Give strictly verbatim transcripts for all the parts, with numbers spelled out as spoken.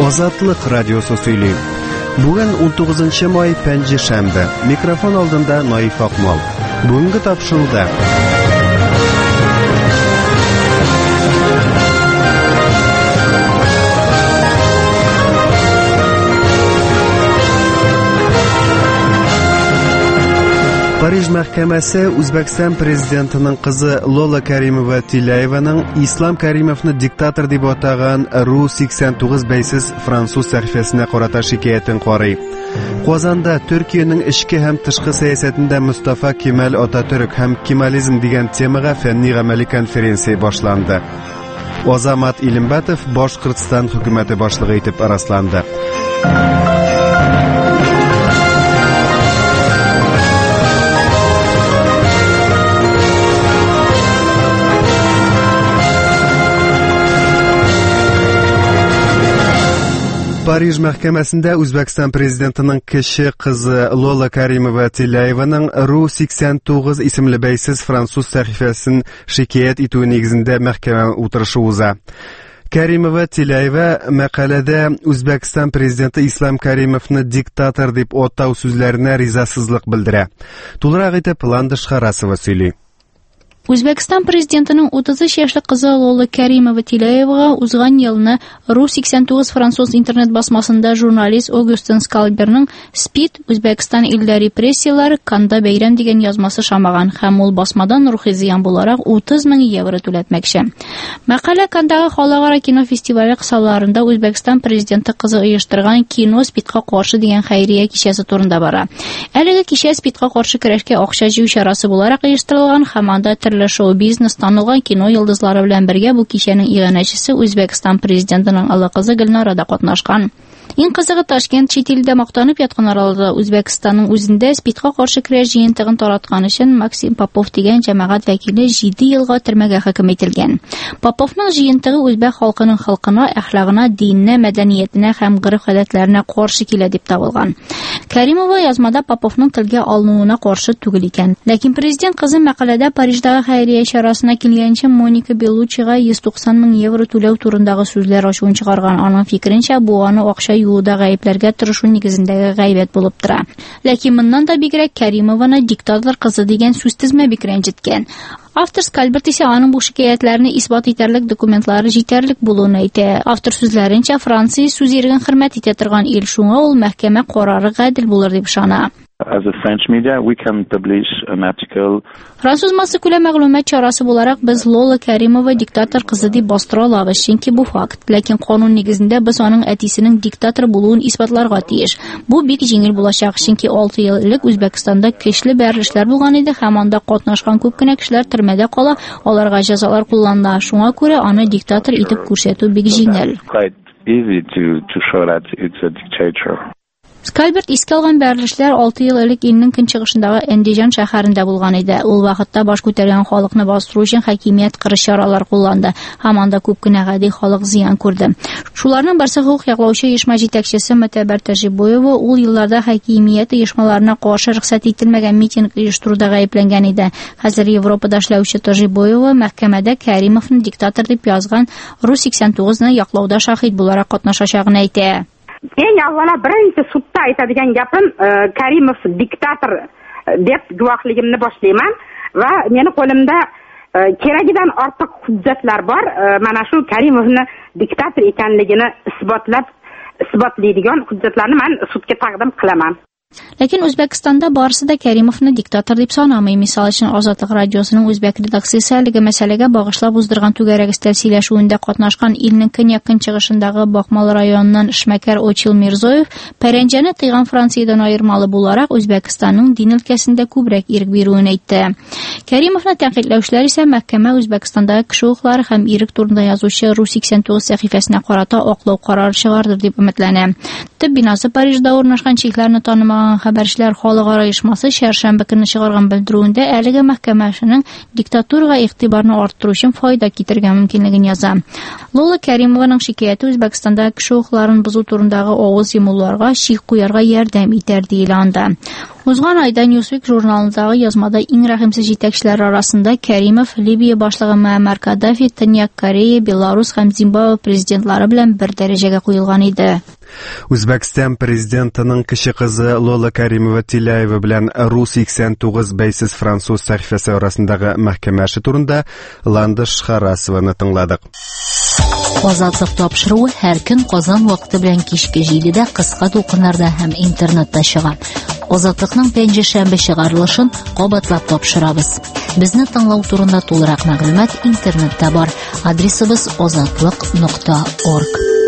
Ozodlik radiosi сөйли. Bugun o'n to'qqizinchi may panji shanba. Mikrofon oldinda Noif Oqmol. Bugungi topshiriqda Parij mahkamasi O'zbekiston prezidentining qizi Lola Karimova-Tillayevaning Islom Karimovni diktator deb atagan Ru sakson to'qqiz baysiz fransuz sahifasini qarata shikoyatini qoriy. Qozonda Turkiyaning ichki ham tashqi siyosatida Mustafa Kemal Atatürk ham Kemalizm degan temaga fanniy amaliy konferensiya boshlandi. Ozamat Ilimbatov Boshqirdiston hukumati boshlig'i etib raslandi. Parij mahkamasida O'zbekiston prezidentining kishi qizi Lola Karimova-Tillayevaning Ru sakson to'qqiz ismli baysiz fransuz sahifasini shikoyat etuvi negizida mahkama o'tirishi o'za. Karimova-Tillayeva maqolada O'zbekiston prezidenti Islom Karimovni diktator deb atav so'zlarini rizasizlik bildira. To'liq aytib Landishqa Rasova сөйли. O'zbekiston prezidentining o'ttiz uch yoshli qizi Lola Karimova-Tillayevaga o'zgan yilni Ru sakson to'qqiz fransuz internet basmasida jurnalist Augustin Skalberning Spid O'zbekiston illa repressiyalari Kanda bayram degan yozmasi shamagan ham ul basmadan ruhiy ziyon bo'larak o'ttiz ming yevro to'latmoqchi. Maqola Kandaga xalqaro kino festivali hisoblarida O'zbekiston prezidenti qizi uyushtirgan kino Spidga qarshi degan xayriya kechasi turida bora. Aliga kecha Spidga qarshi kurashga o'xshash isharasi bo'larak uyushtirilgan hamda show biznes tanilgan kino yulduzlari bilan birga bu kishining ig'anachisi O'zbekiston prezidentining qizi Gulnorada qatnashgan. Eng qizig'i Toshkent chet elda maqtanib yotgan orolda O'zbekistonning o'zida Spidga qarshi kurash jiyintig'ini taratgani uchun Maksim Popov degan jamoat vakili yetti yilga turmaga hukm etilgan. Popovning jiyintig'i o'zbek xalqining xalqina, axloqina, dinini, madaniyatini ham g'irf-odatlarına qarshi keladi deb topilgan. Karimova yozmada Popovning tilga olinuviga qarshi tugil ekan. Lekin prezident qizi maqolada Parijdagi xayriya ishorasina kelgancha Monika Bellucciga yuz to'qson ming yevro to'lov turindagi so'zlar ochuvini chiqargan. Uning fikrincha bu ani o'xshay yo'da g'ayblarga tirishuv negizindagi g'aybat bo'lib turadi. Lekin bundan da bigrak Karimovani diktator qizi degan so'z tizma bikranjitgan. Avtor Skalbert esa uning bu shikoyatlarini isbot etarlik dokumentlari yetarlik bo'lganini aytdi. Avtor so'zlarincha Fransiya so'z erkin hurmat etadigan el shunga ul mahkama qarori adil bo'lar deb ishonadi. As a French media, we can publish an article. Fransuz mas'ula ma'lumot chorasi bo'larak biz Lola Karimova diktator qizi deb bostira olamiz, chunki bu fakt. Lekin qonun negizida biz uning atisining diktator bo'luvini isbotlarga tiyish. Bu bek yengil bo'lacak, chunki olti yillik O'zbekistonda kuchli berilishlar bo'lgan edi, hamda qatnashgan ko'pgina kishilar turmada qola, ularga jazolar qo'llandi. Shunga ko'ra uni diktator etib ko'rsatuv bek yengil. Quite easy to to show that it's a dictator. Skalbert eski olgan berilishlar olti yil ilk ilning kunchiqishidagi Andijon shaharida bo'lgan edi. U vaqtda bosh ko'targan xalqni bostirish uchun hokimiyat qirish choralari qo'llandi. Hamda ko'pgina g'adiy xalq ziyon ko'rdi. Shularning birisi huquq yoqlovchi uyushma yetakchisi Mutabar Tajiboyeva u yillarda hokimiyat uyushmalariga qarshi ruxsat etilmagan miting uyushtiruvda ayblangan edi. Hozir Yevropada ishlovchi Tajiboyeva mahkamada Karimovni diktator deb yozgan Ru sakson to'qqiz ni yoqlovda shahid bo'larak qatnashacagini aytdi. Eng avvalo birinchi sudda aytadigan gapim Karimov diktator deb guvohligimni boshlayman va meni qo'limda keragidan ortiq hujjatlar bor. Mana shu Karimovni diktator ekanligini isbotlab isbotlaydigan hujjatlarni men sudga taqdim qilaman. Lekin O'zbekistonda borisida Karimovni diktator deb sanamay. Misol uchun Ozodlik radiosining o'zbek redaksiyasiga masalaga bag'ishlab uzdirgan to'garak stelsilashuvida qatnashgan ilning yaqin chiqishindagi Boqmal rayonidan Ishmakar Ochil Mirzoyev paranjani tiygan Fransiyadan ayirmali bo'larak O'zbekistonning din ilkasida ko'proq erk beruvini aytdi. Karimovni tanqidlovchilar esa mahkama O'zbekistondagi kishi huquqlari ham erk turida yozuvchi Ru sakson to'qqiz sahifasini qarata oqlov qarori chiqardi deb umidlanadi. Төп бинасы Парижда урнашкан чикләрне танымаган хәбәрчеләр халыкара оешмасы шәршәмбе көнне чыгарган белдерүендә әлеге мәхкәмәшенең диктатурага игътибарны арттыру өчен файда китергән мөмкинлеген яза. Лола Кәримованың шикаяте Үзбәкстанда кеше хукукларын бозу турындагы авыз йомуларга чик куярга ярдәм итәр диелә анда. Узган айда Newsweek журналындагы язмада иң рәхимсез җитәкчеләр арасында Кәримов, Либия башлыгы Муаммар Каддафи, Төньяк Корея, Беларусь һәм Зимбабве президентлары белән бер дәрәҗәгә куелган иде. Үзбәкстан президентының кече кызы Лола Кәримова-Тилляева белән Ру сиксән тугыз бәйсез француз сәхифәсе арасындагы мәхкәмә эше турында Ландыш Харасованы тыңладык. Азатлык тапшыруы һәр көн Казан вакыты белән кичке җидедә кыска тулкыннарда һәм интернетта чыга. Азатлыкның пәнҗешәмбе чыгарылышын кабатлап тапшырабыз. Безне тыңлау турында тулырак мәгълүмат интернетта бар. Адресыбыз азатлык нокта орг.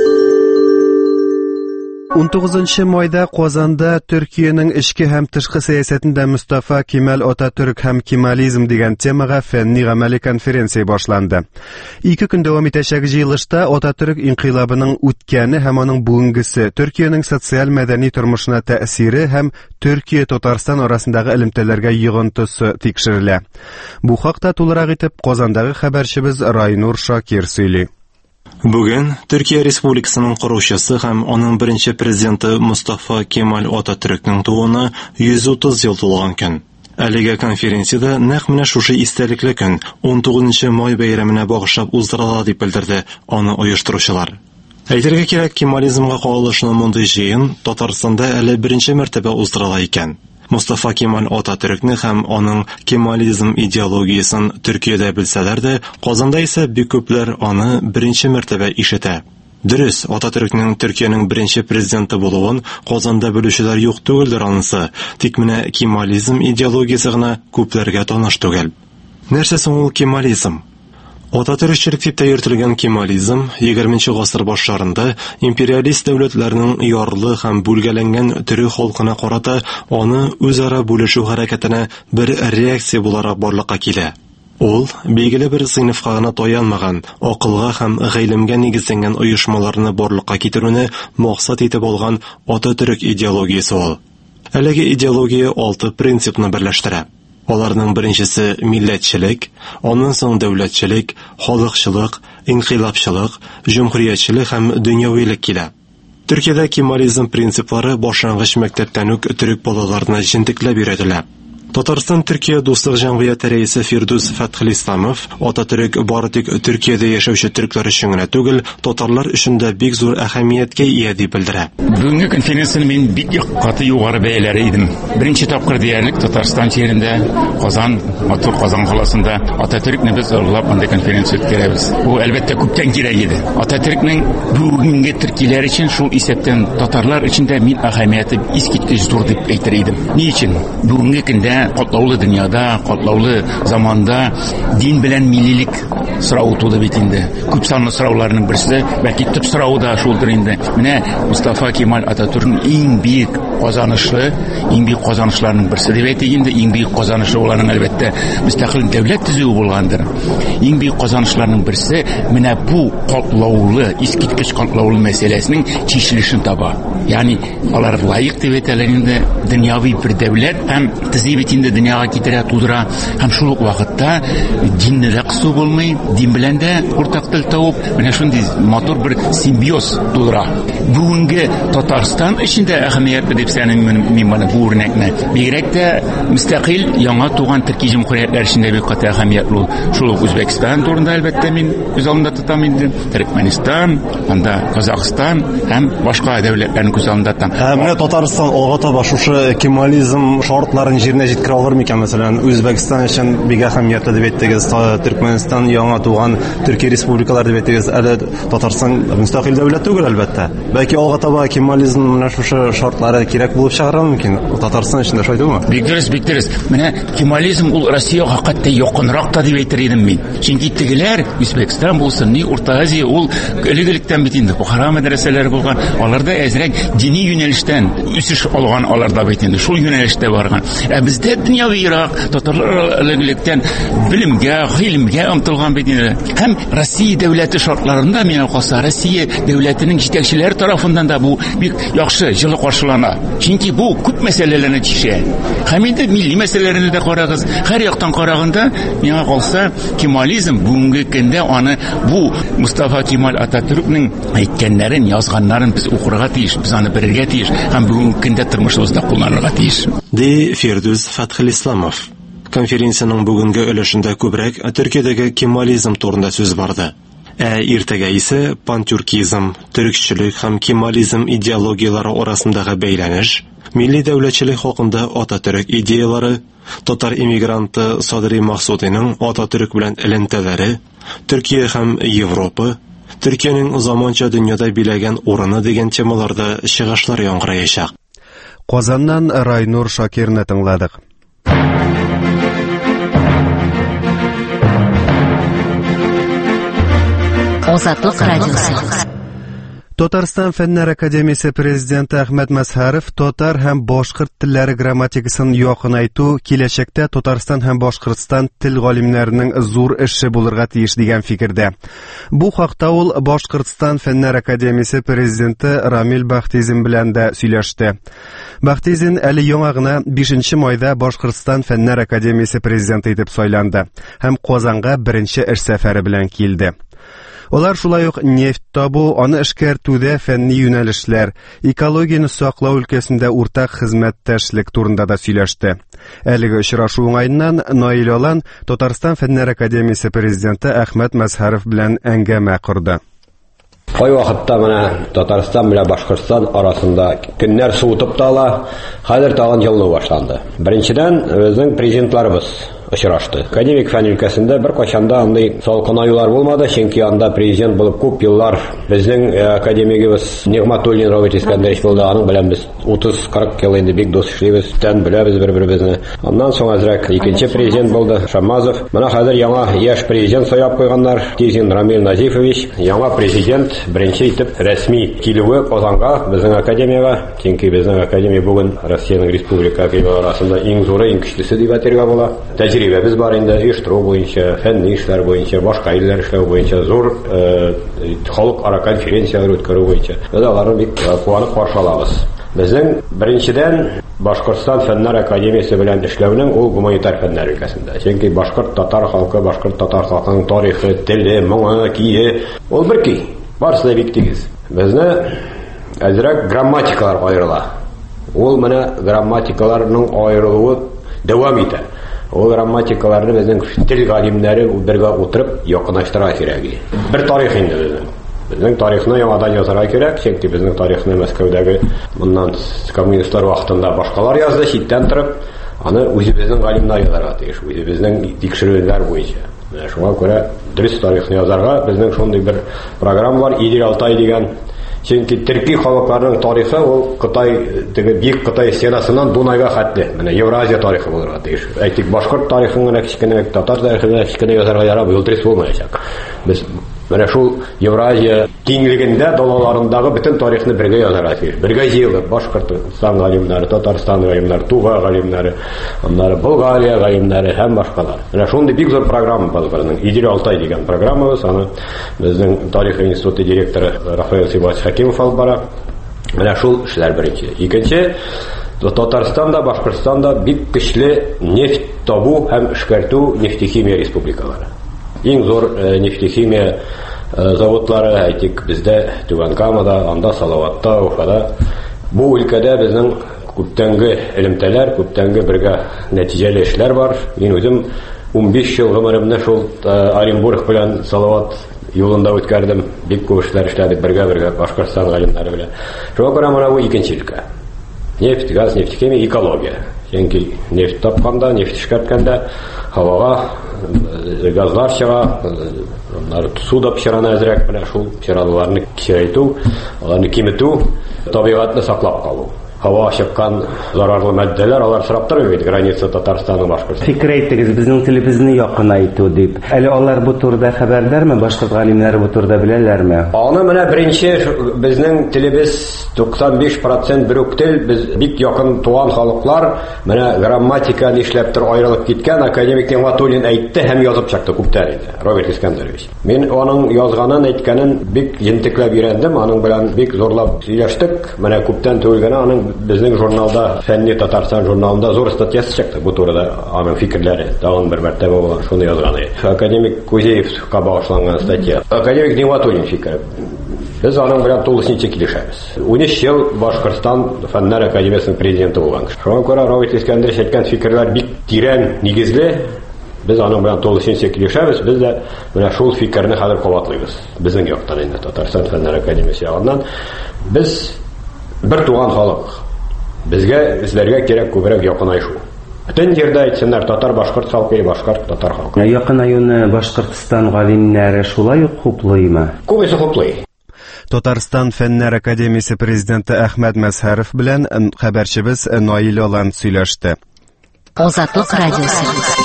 он тугызынчы майда Казанда Төркиянең эчке һәм тышкы сәясәтендә Мустафа Кемал Ататүрк һәм Кемализм дигән темага фәнни-гамәли конференция башланды. Ике көн дәвам итәчәк җыелышта Ататүрк инкыйлабының үткәне һәм аның бүгенгесе, Төркиянең социаль-мәдәни тормышына тәэсире һәм Төркия-Татарстан арасындагы элемтәләргә йогынтысы тикшерелә. Бу хакта тулырак итеп Казандагы хәбәрчебез Райнур Шакир сөйли. Бүген Төркия Республикасының коручысы һәм аның беренче президенты Мустафа Кемал Ататүркнең тууына йөз утыз ел тулган көн. Әлеге конференцияда нәкъ менә шушы истәлекле көн он тугызынчы май бәйрәменә багышлап уздырыла дип белдерде аны оештыручылар. Әйтергә кирәк, Кемализмга кагылышлы мондый җыен Татарстанда әле беренче мәртәбә уздырыла икән. Мустафа Кемал Ататүркне һәм аның кемализм идеологиясын Төркиядә белсәләр дә, Казанда исә бик күпләр аны беренче мәртәбә ишетә. Дөрес, Ататүркнең Төркиянең беренче президенты булуын Казанда белүчеләр юк түгелдер анысы, тик менә кемализм идеологиясы гына күпләргә таныш түгел. Нәрсә соң ул кемализм? Ататүркчелек дип йөртелгән кемализм егерменче гасыр башларында империалист дәүләтләрнең ярлы һәм бүлгәләнгән төрек халкына карата аны үзара бүлешү хәрәкәтенә бер реакция буларак барлыкка килә. Ул билгеле бер сыйныфка гына таянмаган, акылга һәм гыйлемгә нигезләнгән оешмаларны барлыкка китерүне максат итеп алган Ататүрк идеологиясе ул. Әлеге идеология алты принципны берләштерә. Аларның беренчесе милләтчелек, аннан соң дәүләтчелек, халыкчылык, инкыйлабчылык, җумһуриятчылык һәм дөньявилек килә. Төркиядә кемализм принциплары башлангыч мәктәптән үк төрек балаларына җентекләп өйрәтелә. Татарстан Төркия дуслык җәмгыяте рәисе Фирдус Фәтхелисламов Ататүрк бары тик Төркиядә яшәүче төркләр өчен генә түгел, татарлар өчен дә бик зур әһәмияткә ия дип белдерә. Бүгенге конференцияны мин бик каты югары бәяләр идем. Беренче тапкыр диярлек Татарстан җирендә, Казан, Матур Казан каласында Ататүркне без урлап анда конференция үткәрәбез. Бу әлбәттә күптән кирәк иде. Ататүркнең бүгенге төркиләр өчен шул исәптән татарлар өчен дә мин әһәмияте искиткеч зур дип әйтер идем. Ни өчен? Бүгенге көндә катлаулы дөньяда, катлаулы заманда дин белән миллилек сорау туды бит инде. Күп санлы сорауларның берсе, бәлки төп сорау да шулдыр инде. Менә Мустафа Кемал Ататүркнең иң бик казанышлы, иң бик казанышларның берсе дип әйтик инде, иң бик казанышы уларның әлбәттә мөстәкыйль дәүләт төзү булгандыр. Иң бик казанышларның берсе менә бу катлаулы, искиткеч катлаулы мәсьәләсенең чишелешен таба. Ягъни алар лаек дип әйтәләр инде, дөньяви бер дәүләт һәм төзи бит инде дөньяга китерә, тудыра, һәм шул ук вакытта динне дә кысу булмый, дин белән дә уртак тел табып, менә шундый матур бер симбиоз тудыра. Бүгенге Татарстан өчен дә әһәмиятле дип саныйм мин моны бу үрнәкне. Бигрәк тә мөстәкыйль яңа туган төрки җумһуриятләр өчен дә бик каты әһәмиятле. Шул ук Үзбәкстан турында әлбәттә мин үз алдымда тотам инде. Төркмәнистан, анда Казакстан һәм башка дәүләтләрне күз алдымда тотам. Менә Татарстан алга таба шушы кемализм шартларын җиренә җиткерә алыр микән? Мәсәлән, Үзбәкстан өчен бик әһәмиятле дип әйттегез, Төркмәнстан яңа туган Төркия республикалары дип әйттегез. Әле Татарстан мөстәкыйль дәүләт түгел әлбәттә. Бәлки алга таба кемализм менә шушы шартлары кирәк булып чыгарыр мөмкин. Татарстан өчен дә шулай түгелме? Бик дөрес, бик дөрес. Менә кемализм ул Россиягә хакыйкатьтә якынрак та дип әйтер идем мин. Чөнки тегеләр Үзбәкстан булсын, ни Урта Азия ул элек-электән бит инде Бухара мәдрәсәләре булган. Аларда әзрәк дини юнәлештән үсеш алган аларда бит инде. Шул юнәлештә барган. Ә бездә дөньявирак татарлар элек-электән белемгә, гыйлемгә омтылган бит инде. Һәм Россия дәүләте шартларында миңа калса Россия дәүләтенең җитәкчеләре тарафыннан да бу бик яхшы, җылы каршылана. Чөнки бу күп мәсьәләләрне тишә. Һәм инде милли мәсьәләләрне дә карагыз. Һәр яктан караганда, миңа калса, Кемализм бүгенге көндә аны бу Мустафа Кемаль Ататürkнең әйткәннәрен, язганнарын без укырга тиеш, без аны белергә тиеш һәм бүгенге көндә тормышыбызда кулланырга тиеш. Ди Фирдүс Фатхелисламов. Конференцияның бүгенге өлешендә күбрәк Төркиядәге кемализм турында сүз барды. Ә иртәгә исә пантюркизм, төркчелек һәм кемализм идеологиялары арасындагы бәйләнеш, милли дәүләтчелек хакында Ататürk идеялары, татар иммигранты Садри Максудиның Ататürk белән элемтәләре, Төркия һәм Европа, Төркиянең заманча дөньяда биләгән урыны дигән темаларда чыгышлар яңгыраячак. Казаннан Райнур Шакирны тыңладык. Азатлык радиосы. Татарстан Фәннәр академиясе президенты Әхмәт Мәсхәров татар һәм башкорт телләре грамматикасын якынайту киләчәктә Татарстан һәм Башкортстан тел галимнәренең зур эше булырга тиеш дигән фикердә. Бу хакта ул Башкортстан Фәннәр академиясе президенты Рамил Бахтизин белән дә сөйләште. Бахтизин әле яңа гына бишенче майда Башкортстан Фәннәр академиясе президенты итеп сайланды һәм Казанга беренче эш сәфәре белән килде. Олар шулай ук нефть табу, аны эшкәртүдә фәнни юнәлешләр, экологияны саклау өлкәсендә уртак хезмәттәшлек турында да сөйләште. Әлеге очрашу уңаеннан Наил Алан Татарстан Фәннәр академиясе президенты Әхмәт Мәсхәров белән әңгәмә корды. Кай вакытта менә Татарстан белән Башкортстан арасында көннәр суытып та ала, хәзер тагын җылыну башланды. Беренчедән, безнең президентларыбыз очрашты. Академик фән өлкәсендә бер кайчанда андый салкынаюлар булмады, чөнки анда президент булып күп еллар безнең академигыбыз Нигъматуллин Равит Искәндәрович булды, аның белән без утыз-кырык ел инде бик дус эшлибез, тән беләбез бер-беребезне. Аннан соң әзрәк икенче президент булды Шаммазов. Менә хәзер яңа яшь президент сайлап куйганнар, Тизин Рамил Назифович. Яңа президент беренче итеп рәсми килүе Казанга, безнең академиягә, чөнки безнең академия бүген Россиянең республика академиялары арасында иң зуры, иң көчлесе дип әйтергә була. Тәҗрибәбез бар инде, оештыру буенча, фәнни эшләр буенча, башка илләр эшләү буенча, зур халыкара конференциялар үткәрү буенча. Без аларны бик куанып каршы алабыз. Безнең беренчедән Башкортстан Фәннәр академиясе белән эшләүнең ул гуманитар фәннәр өлкәсендә. Чөнки башкорт татар халкы, башкорт татар халкының тарихы, теле, моңы, кие, ул бер ки. Барысы да бик тигез. Безне әзрәк грамматикалар аерыла. Ул менә грамматикаларның аерылуы дәвам итә. Ул грамматикаларны безнең тел галимнәре бергә утырып якынлаштыра кирәк. Бер тарих инде безнең. Безнең тарихны яңадан язарга кирәк, чөнки безнең тарихны Мәскәүдәге моннан коммунистлар вакытында башкалар язды, читтән торып, аны үзебезнең галимнәр язарга тиеш, үзебезнең тикшерүләр буенча. Менә шуңа күрә дөрес тарихны язарга безнең шундый бер программа бар, Идел Алтай дигән. Чөнки төрки халыкларының тарихы ул Кытай, теге бик Кытай стенасыннан Дунайга хәтле, менә Евразия тарихы булырга тиеш. Әйтик, башкорт тарихын гына кичкенә, татар тарихын гына кичкенә язарга ярап, ул дөрес булмаячак. Без менә шул Евразия киңлегендә далаларындагы бөтен тарихны бергә язарга тиеш. Бергә җыелып, Башкортстан галимнәре, Татарстан галимнәре, Тува галимнәре, аннары Болгария галимнәре һәм башкалар. Менә шундый бик зур программа бар безнең. Идел Алтай дигән программабыз, аны безнең тарих институты директоры Рафаэль Сибач Хакимов алып бара. Менә шул эшләр беренче. Икенче, Татарстанда, Башкортстанда бик көчле нефть табу һәм эшкәртү нефтехимия республикалары. Иң зур нефтехимия заводлары, әйтик, бездә Түбән Камада, анда Салаватта, Уфада. Бу өлкәдә безнең күптәнге элемтәләр, күптәнге бергә нәтиҗәле эшләр бар. Мин үзем унбиш ел гомеремне шул Оренбург белән Салават юлында үткәрдем. Бик күп эшләр эшләдек бергә-бергә Башкортстан галимнәре белән. Шуңа күрә менә бу икенче өлкә. Нефть, газ, нефтехимия, экология. Чөнки нефть тапканда, нефть эшкәрткәндә һавага газлар чыга, алар су да пешерәне әзрәк, менә шул пешерәләрне кичерәйтү, аларны киметү, табигатьне саклап калу. һава чыккан зарарлы матдәләр, алар сорап тормый бит граница Татарстанның Башкортстан. Фикер әйттегез, безнең телебезне якынайту дип. Әле алар бу турыда хәбәрдармы? Башкорт галимнәре бу турыда беләләрме? Аны менә беренче безнең телебез туксан биш процент бер тел, без бик якын туган халыклар, менә грамматика нишләптер аерылып киткән, академик Нигъмәтуллин әйтте һәм язып чыкты күптән инде, Роберт Искәндәрович. Мин аның язганын, әйткәнен бик җентекләп өйрәндем, аның белән бик зурлап сөйләштек. Менә күптән түгел генә аның безнең журналда, Фәнни Татарстан журналында зур статьясы чыкты бу турыда, аның фикерләре. Тагын бер мәртәбә булган, шуны язган иде. Академик Кузеевка багышланган статья. Академик Нигъмәтуллин фикере. Без аның белән тулысынча килешәбез. ун өч ел Башкортстан Фәннәр академиясының президенты булган. Шуңа күрә Роберт Искәндәрович әйткән фикерләр бик тирән, нигезле. Без аның белән тулысынча килешәбез. Без дә менә шул фикерне хәзер кабатлыйбыз. Безнең яктан инде Татарстан Фәннәр академиясе ягыннан без бер туган халык. Безгә үзләргә кирәк күбрәк якынайшу. Бөтен җирдә әйтсеннәр, татар башкорт халкы, башкорт татар халкы. Якынаюны Башкортстан галимнәре шулай ук хуплыймы? Күбесе хуплый. Татарстан Фәннәр академиясе президенты Әхмәт Мәсхәров белән хәбәрчебез Наил Алан сөйләште. Азатлык радиосы.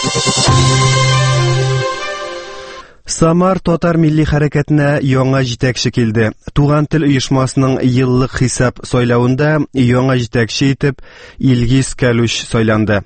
Самар татар милли хәрәкәтенә яңа җитәкче килде. Туган тел оешмасының еллык хисап сайлауында яңа җитәкче итеп Илгиз Кәлүч сайланды.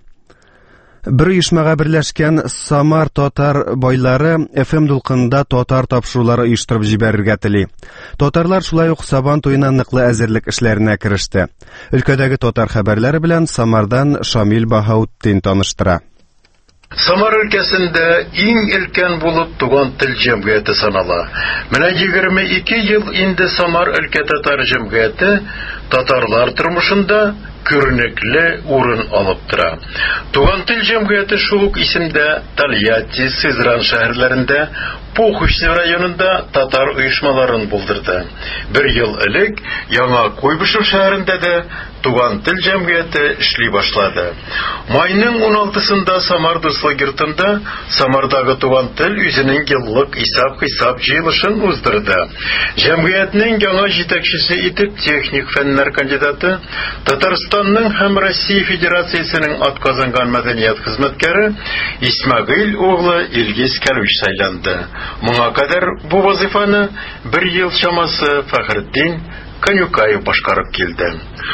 Бер оешмага берләшкән Самар татар байлары эф эм дулкынында татар тапшырулары оештырып җибәрергә тели. Татарлар шулай ук Сабан туена ныклы әзерлек эшләренә кереште. Өлкәдәге татар хәбәрләре белән Самардан Шамил Баһаутдин таныштыра. Самар өлкәсендә иң өлкән булып туган тел җәмгыяте санала. Менә егерме ике ел инде Самар өлкә татар җәмгыяте татарлар тормышында күренекле урын алып тора. Туган тел җәмгыяте шул ук исемдә Тольятти, Сызран шәһәрләрендә, Пуховщина районында татар оешмаларын булдырды. Бер ел элек Яңа Куйбышев шәһәрендә дә туган тел җәмгыяте эшли башлады. Майның ун алтысында Самар дуслык йортында Самардагы туган тел үзенең еллык исәп-хисап җыелышын уздырды. Җәмгыятьнең яңа җитәкчесе итеп техник фәннәр кандидаты, Татарстанның һәм Россия Федерациясенең атказанган мәдәният хезмәткәре Исмәгыйль углы Илгиз Кәлүч сайланды. Моңа кадәр бу вазифаны бер ел чамасы Фәхретдин Канюкаев башкарып килде.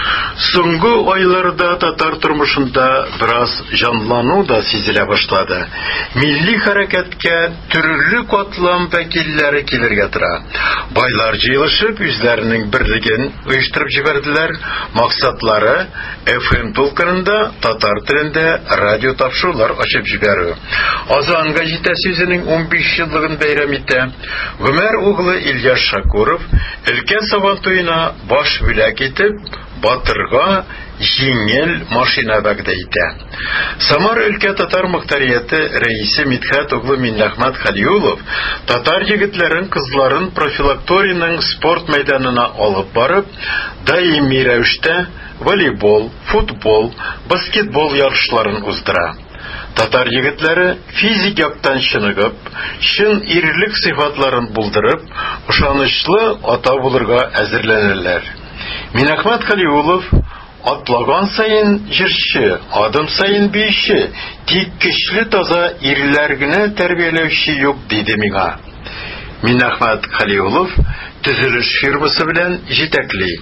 Соңгы айларда татар тормышында бераз җанлану да сизелә башлады. Милли хәрәкәткә төрле катлам вәкилләре килергә тора. Байлар җыелышып үзләренең берлеген оештырып җибәрделәр. Максатлары эф эм тулкынында татар телендә радио тапшырулар ачып җибәрү. Азанга җитәсе үзенең ун биш еллыгын бәйрәм итә. Гомәр углы Ильяс Шакуров өлкән Сабан туена баш бүләк итеп батырга җиңел машина вәгъдә итә. Самар өлкә татар мөхтәрияте рәисе Мидхәт углы Миннәхмәт Хәлиулов татар егетләрен, кызларын профилакторийның спорт мәйданына алып барып, даими рәвештә волейбол, футбол, баскетбол ярышларын уздыра. Татар егетләре физик яктан чыныгып, чын ирлек сыйфатларын булдырып, ышанычлы ата булырга әзерләнәләр. Миннәхмәт Хәлиулов атлаган сайын җырчы, адым сайын биюче, тик көчле таза ирләр генә тәрбияләүче юк диде миңа. Миннәхмәт Хәлиулов төзелеш фирмасы белән җитәкли.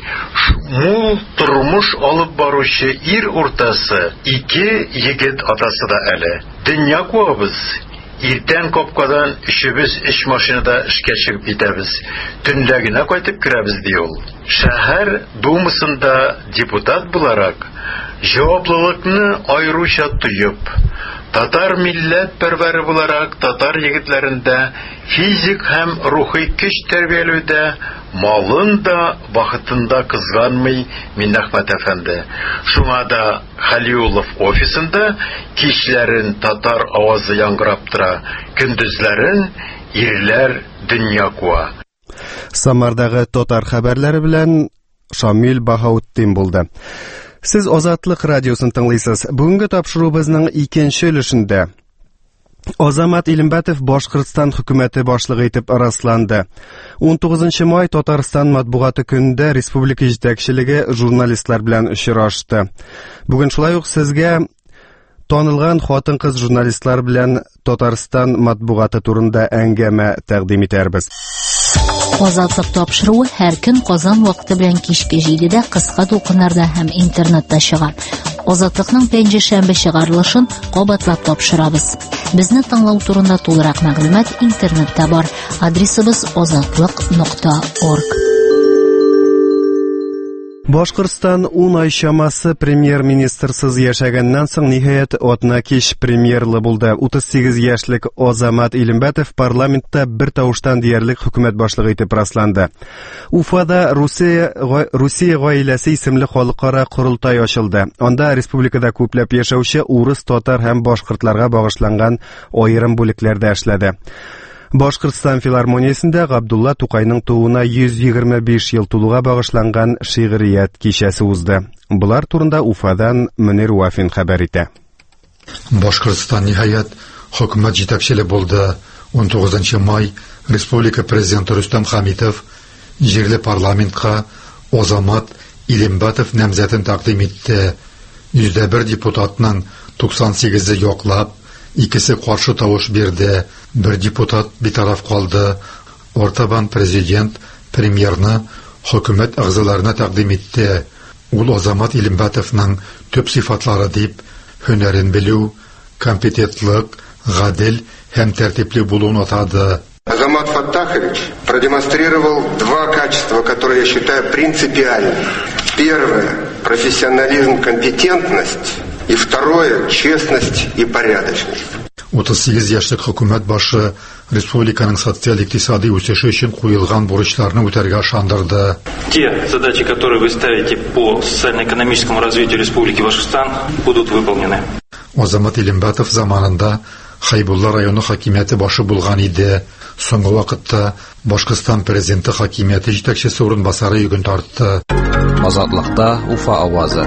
Мул тормыш алып баручы ир уртасы, ике егет атасы да әле. Дөнья куабыз. Иртән капкадан өчебез эш машинада эшкә чыгып китәбез. Төнлә генә кайтып керәбез ди ул. Шәһәр думасында депутат буларак җаваплылыкны аеруча тоеп, татар милләт пәрвәре буларак татар егетләрендә физик һәм рухи көч тәрбияләүдә малын да вакытында кызганмый Миннәхмәт әфәнде. Шуңа да Хәлиулов офисында кичләрен татар авазы яңгырап тора, көндезләрен ирләр дөнья куа. Самардагы татар хәбәрләре белән Шамил Баһаутдин булды. Сез Азатлык радиосын тыңлыйсыз. Бүгенге тапшырубызның икенче өлешендә Азамат Илембәтов Башкортстан хөкүмәте башлыгы итеп расланды. он тугызынчы май Татарстан матбугаты көнендә республика җитәкчелеге журналистлар белән очрашты. Бүген шулай ук сезгә танылган хатын-кыз журналистлар белән Татарстан матбугаты турында әңгәмә тәкъдим итәрбез. Азатлык тапшыруы һәр көн Казан вакыты белән кичке җидедә кыска тулкыннарда һәм интернетта чыга. Азатлыкның пәнҗешәмбе чыгарылышын кабатлап тапшырабыз. Безне тыңлау турында тулырак мәгълүмат интернетта бар. Адресыбыз азатлык нокта орг. Башкортстан ун ай чамасы премьер-министрсыз яшәгәннән соң ниһаять атна кич премьерлы булды. утыз сигез яшьлек Азамат Илембәтов парламентта бер тавыштан диярлек хөкүмәт башлыгы итеп расланды. Уфада Русия Русия гаиләсе исемле халыкара курултай ачылды. Анда республикада күпләп яшәүче урыс, татар һәм башкортларга багышланган аерым бүлекләрдә эшләде. Башкортстан филармониясендә Габдулла Тукайның тууына йөз егерме биш ел тулуга багышланган шигърият кичәсе узды. Булар турында Уфадан Мөнир Вафин хәбәр итә. Башкортстан ниһаять хөкүмәт җитәкчеле булды. он тугызынчы май республика президенты Рөстәм Хәмитов җирле парламентка Азамат Илембәтов намзәтен тәкъдим итте. йөз бер депутатның туксан сигезе яклап, икесе каршы тавыш бирде. Бер депутат битараф калды. Ортабан президент премьерны хөкүмәт әгъзаларына тәкъдим итте. Ул Азамат Илембәтовның төп сыйфатлары дип һөнәрен белү, компетентлык, гадел һәм тәртипле булуын атады. Азамат Фаттахович продемонстрировал два качества, которые я считаю принципиальными. Первое – профессионализм, компетентность. И второе – честность и порядочность. утыз сигез яшьлек хөкүмәт башы республиканың социаль-икътисади үсеше өчен куелган бурычларны үтәргә ышандырды. Те задачи, которые вы ставите по социально-экономическому развитию Республики Башкортостан, будут выполнены. Азамат Илембәтов заманында Хайбулла районы хакимияте башы булган иде. Соңгы вакытта Башкортстан президенты хакимияте җитәкчесе урынбасары йөген тартты. Азатлыкта Уфа авазы.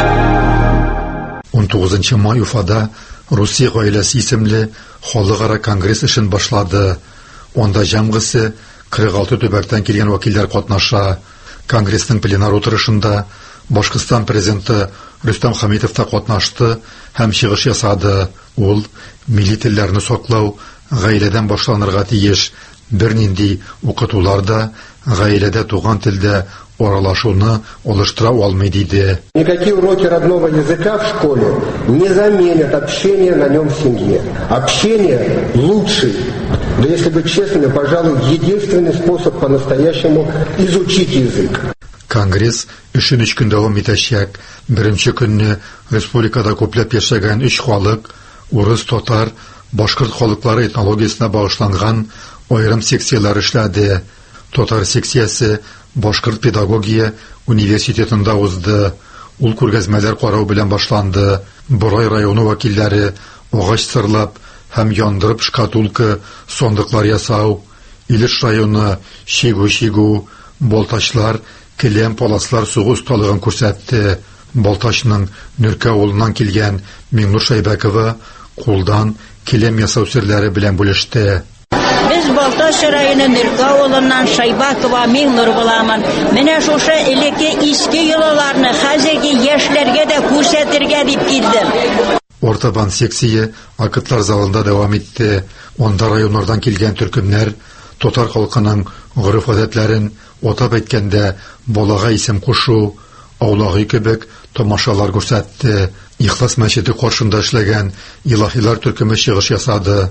он тугызынчы май Уфада Русия гаиләсе исемле халыкара конгресс эшен башлады. Онда җәмгысе кырык алты төбәктән килгән вәкилләр катнаша. Конгресның пленар утырышында Башкортстан президенты Рөстәм Хәмитов та катнашты һәм чыгыш ясады. Ул милли телләрне саклау гаиләдән башланырга тиеш. Бернинди укытуларда гаиләдә туган телдә аралашуны олыштыра алмый диде. Никакие уроки родного языка в школе не заменят общение на нем в семье. Общение лучший, да если быть честными, пожалуй, единственный способ по-настоящему изучить язык. Конгресс өчен өч көн дәвам итәчәк. Беренче көнне республикада күпләп яшәгән өч халык, урыс, татар, башкорт халыклары этнологиясына багышланган аерым секциялар эшләде. Татар секциясе Башкорт педагогия университетында узды. Ул күргәзмәләр карау белән башланды. Борай районы вәкилләре агач сырлап һәм яндырып шкатулка, сондыклар ясау, Илеш районы шигу-шигу, Балтачлар, келәм паласлар сугу осталыгын күрсәтте. Балтачның Нөркә авылыннан килгән Миңнур Шайбәкова кулдан келәм ясау серләре белән бүлеште. Без Балтач районы Нөркә авылыннан Шайбакова Миңнур буламын. Менә шушы элекке иске йолаларны хәзерге яшьләргә дә күрсәтергә дип килдем. Ортабан секция акытлар залында дәвам итте. Онда районнардан килгән төркемнәр татар халкының гореф-гадәтләрен, атап әйткәндә, балага исем кушу, аулагы кебек тамашалар күрсәтте. Ихлас мәчете каршында эшләгән илаһилар төркеме чыгыш ясады.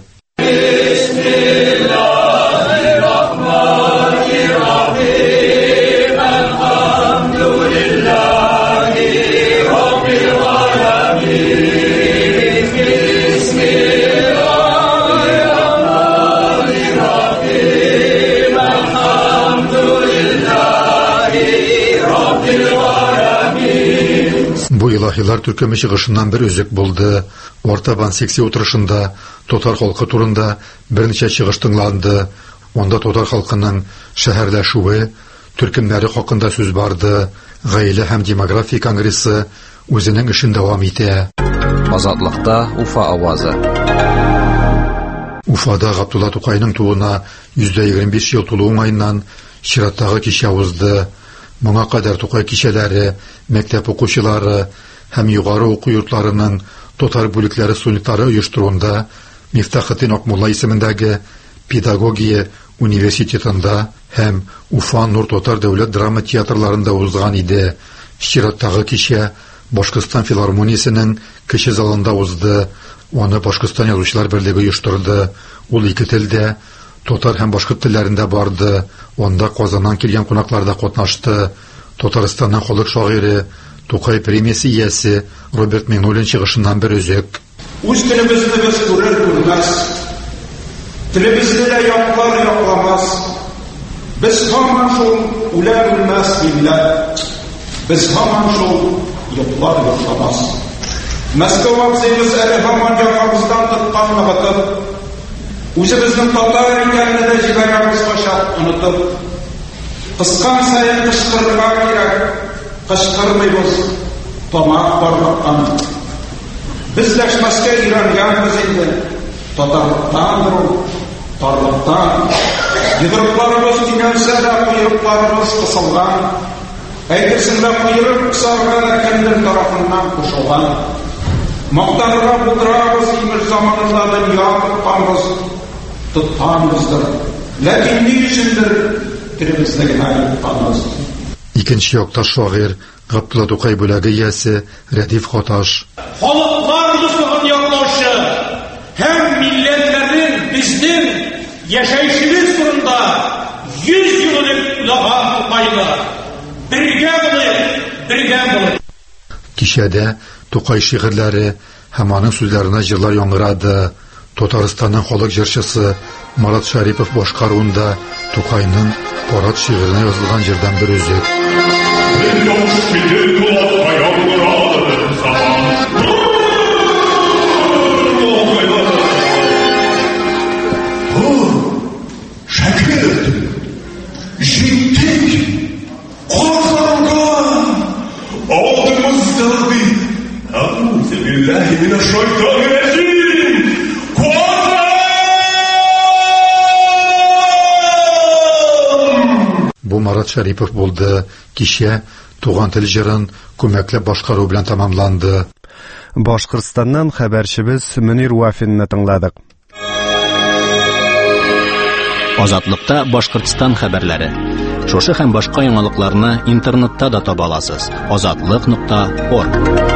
Бу илаһилар төркеме чыгышыннан бер үзек булды. Ортабан секция утырышында татар халкы турында берничә чыгыш тыңланды. Онда татар халкының шәһәрләшүе, төркемнәре хакында сүз барды. Гаилә һәм демография конгрессы үзенең эшен дәвам итә. Азатлыкта Уфа авазы. Уфада Габдулла Тукайның тууына йөз егерме биш ел тулуу уңайынан чираттагы кичә узды. Моңа кадәр Тукай кичәләре, мәктәп укучылары һәм югары уку йортларының тотар бүлекләре студентлары оештыруында Мифтахетдин Акмулла исемендәге педагогия университетында һәм Уфа Нур Тотар дәүләт драма театрларында узган иде. Чираттагы кичә Башкортстан филармониясенең кече залында узды. Аны Башкортстан язучылар берлеге оештырды. Ул ике телдә, татар һәм башкорт телләрендә барды. Анда Казаннан килгән кунаклар да катнашты. Татарстанның халык шагыйре, Тукай премиясе иясе Роберт Миңнуллин чыгышыннан бер өзек. Үз телебезне без күрер күрмәс, телебезне дә яклар якламас, без һаман шул үләр үлмәс милләт, без һаман шул яклар якламас. Мәскәү абзыйыбыз әле һаман ягабыздан тоткан вакыт, үзебезнең татар икәнне дә җибәрәбез качак онытып, кыскан саен кычкырырга кирәк, кычкырмыйбыз, тамак барлыккан. Biz дәшмәскә өйрәнгәнбез инде, татарлыктан, тарлыктан. Йодрыкларыбыз тимәлсә дә койрыкларыбыз кысылган. Әйтерсең дә койрык кысарга кемдер тарафыннан кушылган. Мактанырга булдырабыз имеш заманында дөнья тотканбыз, тотканбыздыр. Ләкин ни өчендер телебезне генә тотканбыз. Икенче якта шагыйрь Габдулла Тукай бүләге иясе Рәдиф Хаташ. Халыклар дуслыгын яклаучы һәм милләтләрнең безнең яшәешебез турында йөз ел элек уйлаган Тукайны бергә булып, бергә булып. Кичәдә Тукай шигырьләре һәм аның сүзләренә җырлар яңгырады. Татарстанның халык җырчысы Марат Шарипов башкаруында Тукайның Парад шигыренә язылган җырдан бер өзек. Бу Марат Шарипов булды. Кичә туган тел җырын күмәкләп башкару белән тәмамланды. Башкортстаннан хәбәрчебез Мөнир Вафинны тыңладык. Азатлыкта Башкортстан хәбәрләре. Шушы һәм башка яңалыкларны интернетта да таба аласыз. азатлык нокта орг.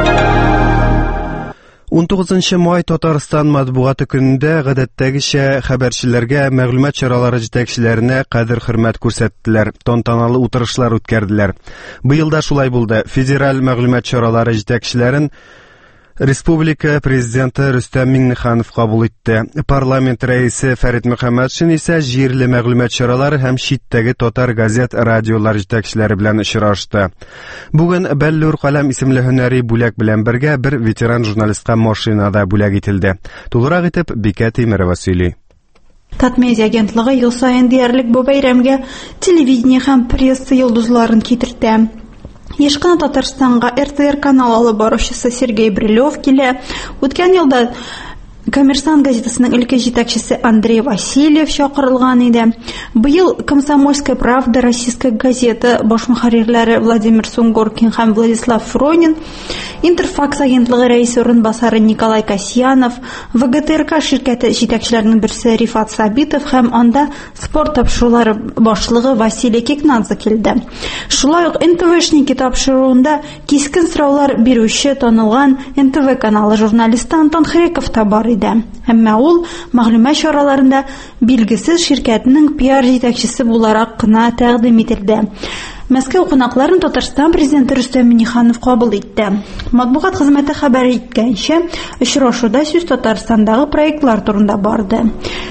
он тугызынчы май Татарстан матбугаты көнендә гадәттәгечә хәбәрчеләргә мәгълүмат чаралары җитәкчеләренә кадер-хөрмәт күрсәттеләр, тантаналы утырышлар үткәрделәр. Быел да шулай булды. Федераль мәгълүмат чаралары җитәкчеләрен Республика президенты Рөстәм Миңнеханов кабул итте. Парламент рәисе Фәрит Мөхәммәтшин исә җирле мәгълүмат чаралары һәм читтәге татар газет, радиолар җитәкчеләре белән очрашты. Бүген Бәллүр каләм исемле һөнәри бүләк белән бергә бер ветеран журналистка машина да бүләк ителде. Тулырак итеп Бикә Тимерова сөйли. Татмедиа агентлыгы ел саен диярлек бу бәйрәмгә телевидение һәм пресса йолдызларын китертә. Ешкына Татарстанга эр тэ эр каналы алып баручысы Сергей Брилев килә. Үткән елда Коммерсант газетасының өлкә җитәкчесе Андрей Васильев чакырылган иде. Быел Комсомольская правда, Российская газета баш мөхәррирләре Владимир Сунгоркин һәм Владислав Фронин, Интерфакс агентлыгы рәисе урынбасары Николай Касьянов, вэ гэ тэ эр ка ширкәте җитәкчеләренең берсе Рифат Сабитов һәм анда спорт тапшырулары башлыгы Василий Кикнадзе килде. Шулай ук эн тэ вэ-шники тапшыруында кискен сораулар бирүче танылган эн тэ вэ каналы журналисты Антон Хреков та бар иде. Әмма ул мәгълүмат чараларында билгесез ширкәтнең пиар җитәкчесе буларак кына тәкъдим ителде. Мәскәү кунакларын Татарстан президенты Рөстәм Миңнеханов кабул итте. Матбугат хезмәте хәбәр иткәнчә, очрашуда сүз Татарстандагы проектлар турында барды.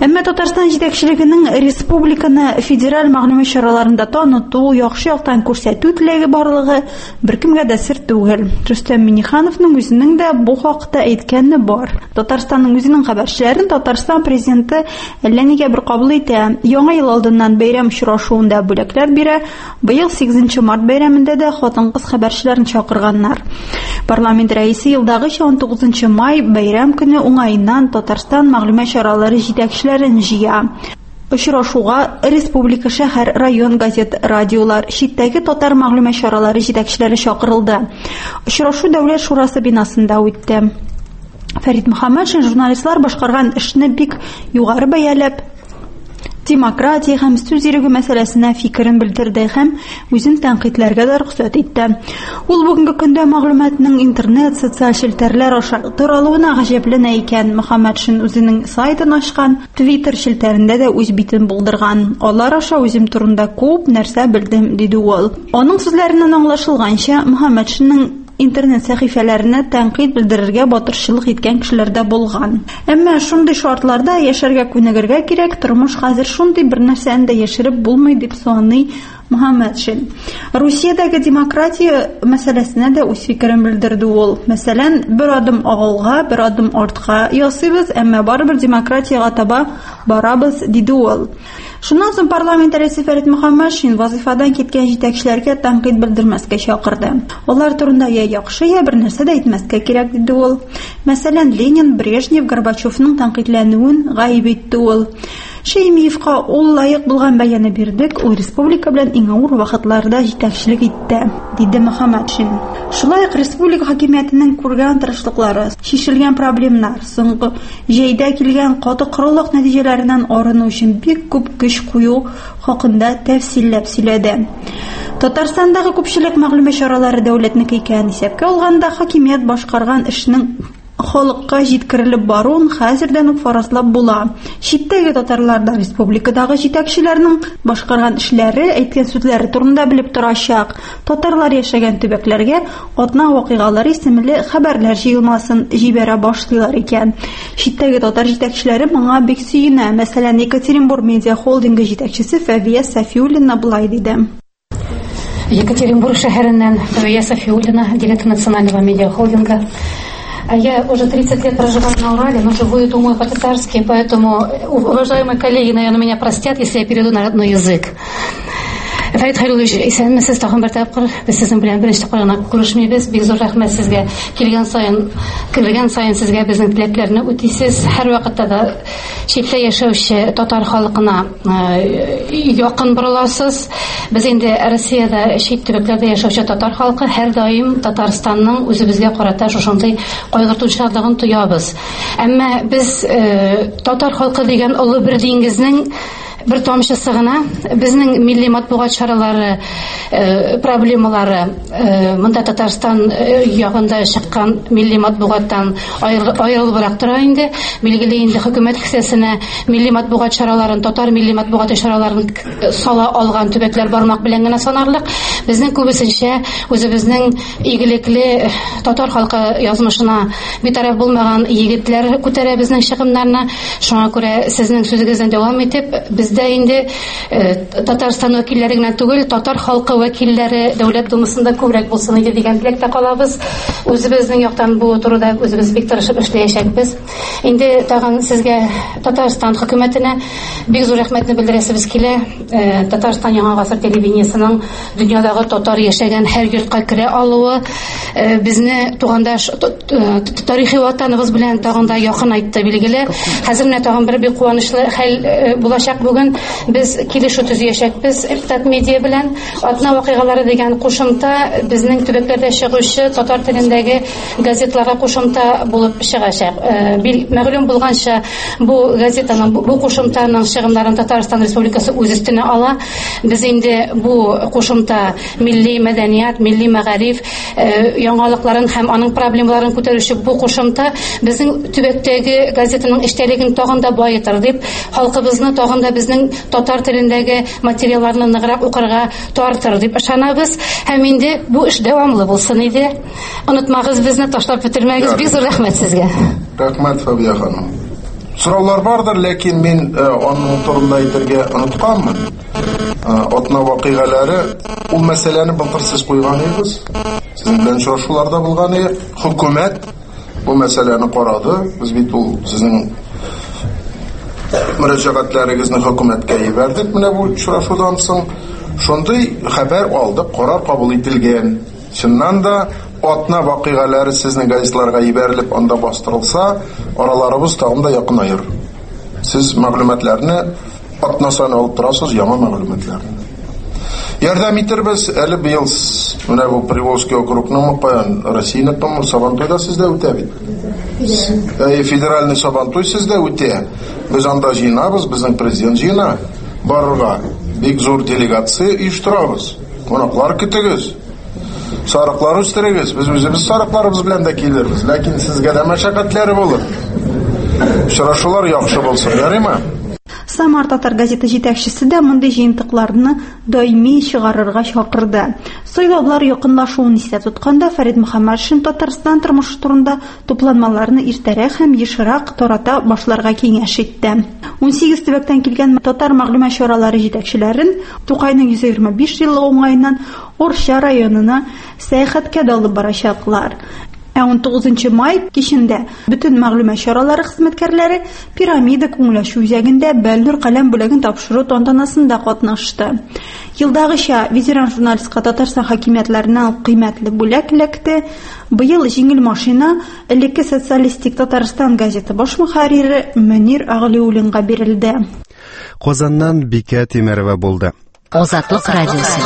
Әмма Татарстан җитәкчелегенең республиканы федераль мәгълүмат чараларында таныту, яхшы яктан күрсәтү теләге барлыгы беркемгә дә сер түгел. Рөстәм Миңнехановның үзенең дә бу хакта әйткәне бар. Татарстанның үзенең хәбәрчеләрен Татарстан президенты әллә нигә бер кабул итә. Яңа ел алдыннан бәйрәм очрашуында бүләкләр бирә. Быел сигезенче март бәйрәмендә дә хатын-кыз хәбәрчеләрен чакырганнар. Парламент рәисе елдагыча он тугызынчы май бәйрәм көне уңаеннан Татарстан мәгълүмат чаралары җитәкчеләре жия. Очрашуга республика, шәһәр, район газет, радиолар, читтәге татар мәгълүмат чаралары җитәкчеләре чакырылды. Очрашу Дәүләт шурасы бинасында үтте. Фәрит Мөхәммәтшин журналистлар башкарган эшне бик югары бәяләп, демократия һәм сүз ирегү мәсьәләсенә фикерен белдерде һәм үзен тәнкыйтьләргә дә рөхсәт итте. Ул бүгенге көндә мәгълүматның интернет, социаль челтәрләр аша таралуына гаҗәпләнә икән. Мөхәммәтшин үзенең сайтын ачкан, Twitter челтәрендә дә үз битен булдырган. Алар аша үзем турында күп нәрсә белдем, диде ул. Аның сүзләреннән аңлашылганча, Мөхәммәтшинның интернет сәхифәләренә тәнкыйть белдерергә батырчылык иткән кешеләр дә булган. Әмма шундый шартларда яшәргә күнегергә кирәк, тормыш хәзер шундый бер нәрсәне дә яшереп булмый дип саный Мөхәммәтшин. Русиядәге демократия мәсьәләсенә дә үз фикерен белдерде ул. Мәсәлән, бер адым алга, бер адым артка ясыйбыз, әмма барыбер демократиягә таба барабыз, диде ул. Шуннан соң парламент рәисе Фәрит Мөхәммәтшин вазифадан киткән җитәкчеләргә тәнкыйть белдермәскә чакырды. Алар турында я яхшы, я бер нәрсә дә әйтмәскә кирәк, диде ул. Мәсәлән, Ленин, Брежнев, Горбачевның тәнкыйтьләнүен гаип итте ул. Шәймиевка ул лаек булган бәяне бирдек, ул республика белән иң авыр вакытларда җитәкчелек итте, диде Мөхәммәтшин. Шулай ук республика хакимиятенең күргән тырышлыклары, шишелгән проблемнар, соңгы җәйдә килгән каты корылык нәтиҗәләреннән арыну өчен бик күп көч кую хакында тәфсилләп сөйләде. Татарстандагы күпчелек мәгълүмат чаралары дәүләтнеке икән исәпкә алганда, хакимият башкарган эшнең халыкка җиткерелеп баруын хәзердән үк фаразлап була. Читтәге татарлар да республикадагы җитәкчеләрнең башкарган эшләре, әйткән сүзләре турында белеп торачак. Татарлар яшәгән төбәкләргә атна вакыйгалары исемле хәбәрләр җыелмасын җибәрә башлыйлар икән. Читтәге татар җитәкчеләре моңа бик сөенә. Мәсәлән, Екатеринбург медиа холдингы җитәкчесе Фәвия Сафиуллина булай диде. Екатеринбург шәһәреннән Фәвия Сафиуллина, директор национального медиа холдинга. Я уже тридцать лет проживаю на Урале, но живу и думаю по-татарски, поэтому уважаемые коллеги, наверное, меня простят, если я перейду на родной язык. Фәрит Хәйруллович, исәнмесез, тагын бер тапкыр без сезнең белән беренче тапкыр күрешмибез. Бик зур рәхмәт сезгә. Килгән саен, килгән саен сезгә безнең теләкләрне үтисез. Һәр вакытта да читтә яшәүче татар халкына якын борыласыз. Без инде Россиядә чит төбәкләрдә яшәүче татар халкы һәр даим Татарстанның үзебезгә карата шушындый кайгыртучылыгын тоябыз. Әмма без татар халкы дигән олы бер диңгезнең бер тамчысы гына безнең милли матбугат чаралары, проблемалары, монда Татарстан ягында чыккан милли матбугаттан аерылыбрак тора инде. Билгеле инде хөкүмәт кесәсенә милли матбугат чараларын, татар милли матбугат чараларын сала алган төбәкләр бармак белән генә санарлык. Безнең күбесенчә үзебезнең игелекле татар халкы язмышына битараф булмаган егетләр күтәрә безнең чыгымнарны. Шуңа күрә сезнең сүзегездән дәвам итеп, бездә инде Татарстан вәкилләре генә түгел, татар халкы вәкилләре дәүләт думасында күбрәк булсын иде дигән теләктә калабыз. Үзебезнең яктан бу турыда үзебез бик тырышып эшләячәкбез. Инде тагын сезгә Татарстан хөкүмәтенә бик зур рәхмәтне белдерәсебез килә. Татарстан Яңа гасыр телевидениесының дөньядагы татар яшәгән һәр йортка керә алуы безне тугандаш тарихи ватаныбыз белән тагын да якын айтты, билгеле. Хәзер менә тагын бер бик куанычлы хәл булачак. Бүген без килешү төзәячәкбез Иптат медиа белән. Атна вакыйгалары дигән кушымта безнең төбәкләрдә чыгучы татар телендәге газетларга кушымта булып чыгачак. Мәгълүм булганча, бу газетаның, бу кушымтаның чыгымнарын Татарстан Республикасы үз өстенә ала. Без инде бу кушымта милли мәдәният, милли мәгариф яңалыкларын һәм аның проблемаларын күтәрүче бу кушымта безнең төбәктәге газетаның эштәлеген тагын да байытыр дип, халкыбызны тагын да безнең татар телендәге материалларны ныграк укырга тартыр дип ышанабыз. Һәм инде бу эш дәвамлы булсын иде. Онытмагыз, безне ташлап бетермәгез. Бик зур рәхмәт сезгә. Рәхмәт, Фәвия ханым. Сораулар бардыр, ләкин мин аның турында әйтергә онытканмын. Атна вакыйгалары, ул мәсьәләне былтыр сез куйган идегез. Сезнең белән очрашуларда булган иде. Хөкүмәт бу мәсьәләне карады. Без бит ул сезнең мөрәҗәгатьләрегезне хөкүмәткә җибәрдек. Менә бу очрашудан соң шундый хәбәр алдык, карар кабул ителгән. Чыннан да атна вакыйгалары сезнең газетларга җибәрелеп, анда бастырылса, араларыбыз тагын да якынайыр. Сез мәгълүматларны атна саны алып торасыз, яңа мәгълүматларны. Ярдәм итәрбез, әле быел менә бу Приволжский округның Мукаян Россиянең Сабантуйда сездә үтә бит. Ә федеральный Сабантуй сездә үтә. Без анда җыенабыз, безнең президент җыена. Барырга бик зур делегация оештырабыз. Кунаклар көтегез. Сарыклар үстерегез. Без үзебез сарыкларыбыз белән дә килербез. Ләкин сезгә дә мәшәкатьләре булыр. Очрашулар яхшы булсын, ярыймы? Самар татар газеты җитәкчесе дә мондый җыентыкларны даими чыгарырга чакырды. Сайлаулар якынлашуын исә тотканда Фәрит Мөхәммәтшин Татарстан тормышы турында тупланмаларны иртәрәк һәм ешрак тарата башларга киңәш итте. ун сигез төбәктән килгән татар мәгълүмат чаралары җитәкчеләрен Тукайның йөз егерме биш еллык уңаеннан Орша районына сәяхәткә дә алып барачаклар. Ә он тугызынчы май кичендә бөтен мәгълүмат чаралары хезмәткәрләре пирамида күңелләшү үзәгендә Бәлнур каләм бүләген тапшыру тантанасында катнашты. Елдагыча ветеран журналистка Татарстан хакимиятләреннән кыйммәтле бүләк эләкте. Быел җиңел машина элекке социалистик Татарстан газеты баш мөхәррире Мөнир Аглиуллинга бирелде. Казаннан Бикә Тимерова булды. Азатлык радиосы.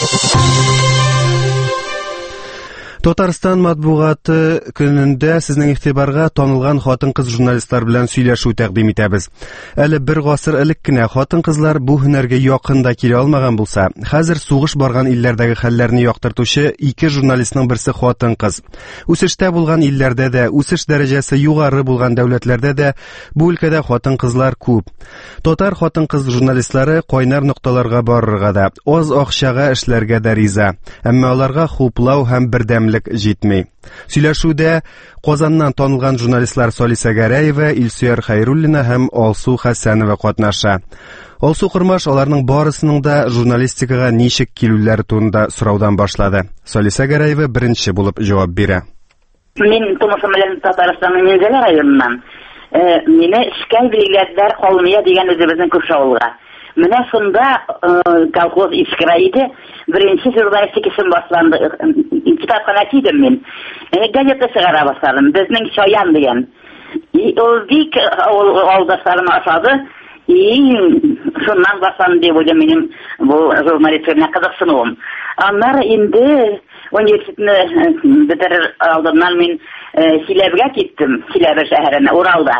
Татарстан матбугаты көнендә сезнең игътибарга танылган хатын-кыз журналистлар белән сөйләшү тәкъдим итәбез. Әле бер гасыр элек кенә хатын-кызлар бу һөнәргә якында килә алмаган булса, хәзер сугыш барган илләрдәге хәлләрне яктыртучы ике журналистның берсе хатын-кыз. Үсештә булган илләрдә дә, үсеш дәрәҗәсе югары булган дәүләтләрдә дә бу өлкәдә хатын-кызлар күп. Татар хатын-кыз журналистлары кайнар нокталарга барырга да, аз акчага эшләргә дә риза. Әмма аларга хуплау һәм бердәмлек җитми. Сөйләшүдә Казаннан танылган журналистлар Салиса Гәрәева, Илсөяр Хәйруллина һәм Алсу Хәсәнова катнаша. Алсу Кырмаш аларның барысының да журналистикага ничек килүләре турында сораудан башлады. Салиса Гәрәева беренче булып җавап бирә. Мин тумысым белән Татарстанның Минзәлә районыннан. Мине эшкә билгеләделәр Калмыя дигән үзебезнең күрше авылга. Менә шунда колхоз искра иде. Беренче журналистик исем башланды. Китапханә кидем мин. Газета чыгара башладым. Безнең Шаян дигән. И ул бик авылдашларым ашады. И шуннан башланды дип уйлыйм минем бу журналистикка кызыксынуым. Аннары инде университетны бетерер алдыннан мин Силәбегә киттем. Силәбе шәһәренә, Уралда.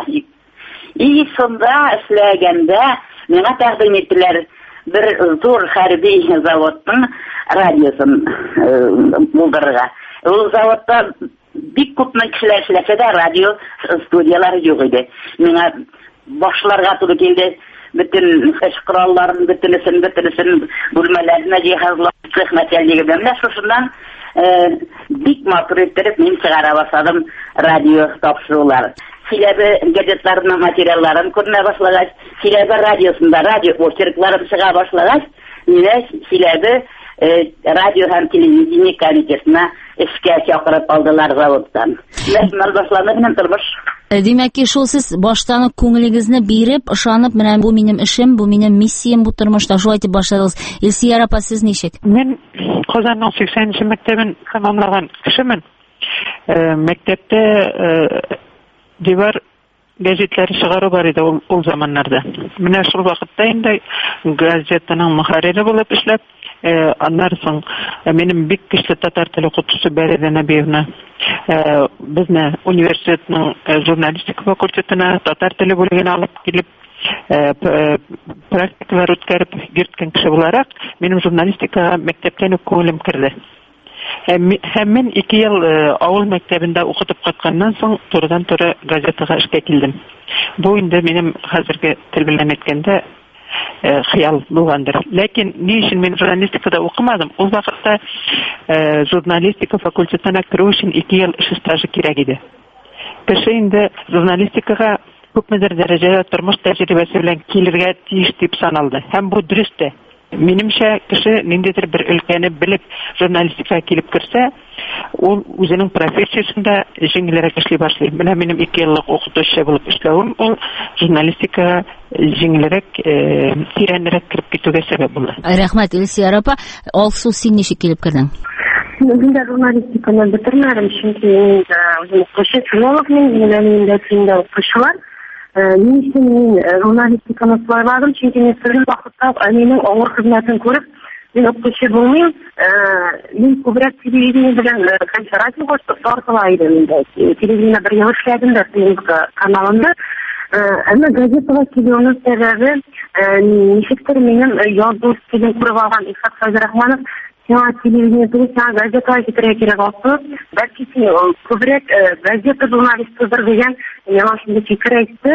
И шунда эшләгәндә миңа тәкъдим иттеләр бер зур хәрби заводның радиосын булдырырга. Ул заводта бик күп кешеләр эшләсә дә радио студиялары юк иде. Миңа башларга туры килде. Бөтен эш коралларын, бөтенесен, бөтенесен бүлмәләренә җиһазлап, хезмәтләргә белән шушыннан бик матур иттереп мин чыгара башладым радио тапшырулар. Силәбе газетларының материалларын күренә башлагач, Силәбе радиосында радио очерклары чыга башлагач, мине Силәбе радио һәм телевидение комитетына эшкә чакырып алдылар заводтан. Мәсьәлә башланды минем тормыш. Димәк ки, шул сез баштан ук күңелегезне биреп, ышанып, менә бу минем эшем, бу минем миссиям бу тормышта, шулай дип башладыгыз. Илсөяр апа, сез ничек? Мин Казанның сиксәненче мәктәбен тәмамлаган кешемен. Мәктәптә дивар газетләре чыгару бар иде ул заманнарда. Менә шул вакытта инде газетаның мөхәррире булып эшләп, аннан соң минем бик көчле татар теле укытучысы Бәрәдә Нәбиевна безне университетның журналистика факультетына татар теле бүлегенә алып килеп практикалар үткәреп йөрткән кеше буларак, минем журналистикага мәктәптән үк күңелем керде. Һәм мин ике ел авыл мәктәбендә укытып кайтканнан соң турыдан-туры газетага эшкә килдем. Бу инде минем хәзерге тел белән әйткәндә хыял булгандыр. Ләкин ни өчен мин журналистикада укымадым? Ул вакытта журналистика факультетына керү өчен ике ел эш стажы кирәк иде. Кеше инде журналистикага күпмедер дәрәҗәдә тормыш тәҗрибәсе белән килергә тиеш дип саналды. Һәм бу дөрес тә. Минемчә, кеше ниндидер бер өлкәне белеп журналистикага килеп керсә, ул үзенең профессиясендә җиңелрәк эшли башлый. Менә минем ике еллык укытучы булып эшләвем, ул журналистикага җиңелрәк, тирәнрәк кирип китүгә сәбәп булды. Рәхмәт, Илсия апа. Алсу, син ничек килеп кирдең? Мен дә журналистиканы бетермәдем, чөнки мин үзем укучы, филологмын, минем дә филология укучылар. Мин өчен мин журналистиканы сайладым, чөнки мин сөргән вакытта минем авыр хезмәтен күреп, мин укучы булмыйм, мин күбрәк телевидение белән радиога тартыла идем инде. Телевидение бер ел эшләдем дә каналында. Әмма газетага килүнең сәбәбе ничектер минем язу стилен күреп алган Исхак Файзрахманов сиңа телевидение түгел, сиңа газетага китерә кирәк алсы, бәлки син күбрәк газета журналистыдыр дигән яңа шундый фикер әйтте.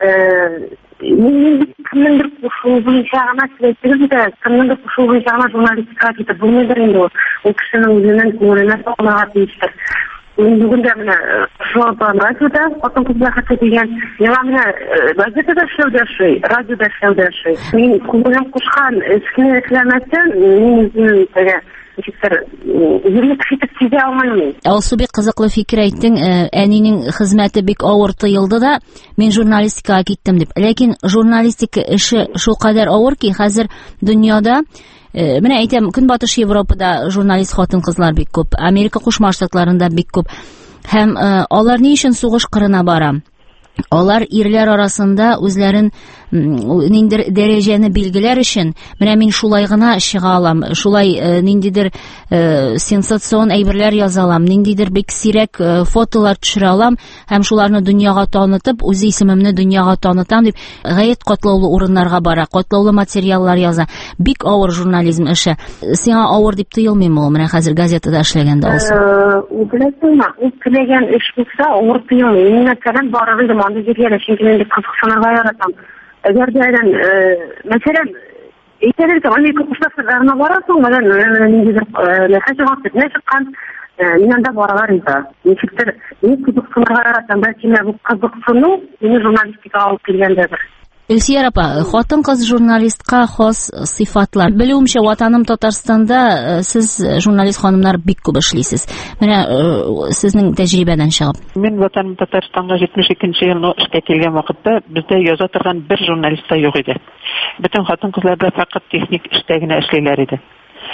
Мин кемнеңдер кушуы буенча гына сөйләтегез дә, кемнеңдер кушуы буенча гына журналистикага китеп булмыйдыр инде ул. Ул кешенең үзенең күңеленә сакланырга тиештер. Мин бүген дә менә шулардан радиода, потом күзгә хәтта дигән, яңа менә газетада эшләүдәши, радиода эшләүдәши. Мин күңелем кушкан эшне эшләмәсәм, мин үзем тәгә ничектер үземне китеп сизә алмыйм. Алсу, бик кызыклы фикер әйттең. Әнинең хезмәте бик авыр тоелды да, мин журналистикага киттем дип. Ләкин журналистика эше шулкадәр авыр ки, хәзер дөньяда менә әйтәм, Көнбатыш Европада журналист хатын-кызлар бик күп, Америка Кушма Штатларында бик күп. Һәм алар ни өчен сугыш кырына бара? Алар ирләр арасында үзләрен ниндидер дәрәҗәне билгеләр өчен, менә мин шулай гына чыга алам, шулай ниндидер сенсацион әйберләр яза алам, ниндидер бик сирәк фотолар төшерә алам һәм шуларны дөньяга танытып, үз исемемне дөньяга танытам дип, гаять катлаулы урыннарга бара, катлаулы материаллар яза. Бик авыр журнализм эше. Сиңа авыр дип тоелмыймы ул, менә хәзер газетада эшләгәндә алсың? Беләсеңме, ул теләгән эш булса, авыр тоелмый. Мин мәсәлән барыр идем анда җиргә, чөнки мин кызыксынырга яратам. Әгәр дә мәсәлән, әйтәләр ки, Америка Кушма Штатларына барасың, менә ниндидер мәхәҗә вакытына чыккан, мин анда баралар инде. Ничектер, мин кызыксынырга яратам, бәлки бу кызыксыну мине журналистикага алып килгәндер. Илсия апа, хатын-кыз журналистка хас сыйфатлар. Белүемчә, ватаным Татарстанда сез журналист ханымнар бик күп эшлисез. Менә сезнең тәҗрибәдән чыгып. Мин ватаным Татарстанга җитмеш икенче елда эшкә килгән вакытта бездә яза торган бер журналист та юк иде. Бөтен хатын-кызларда фақат техник эштә генә эшлиләр иде.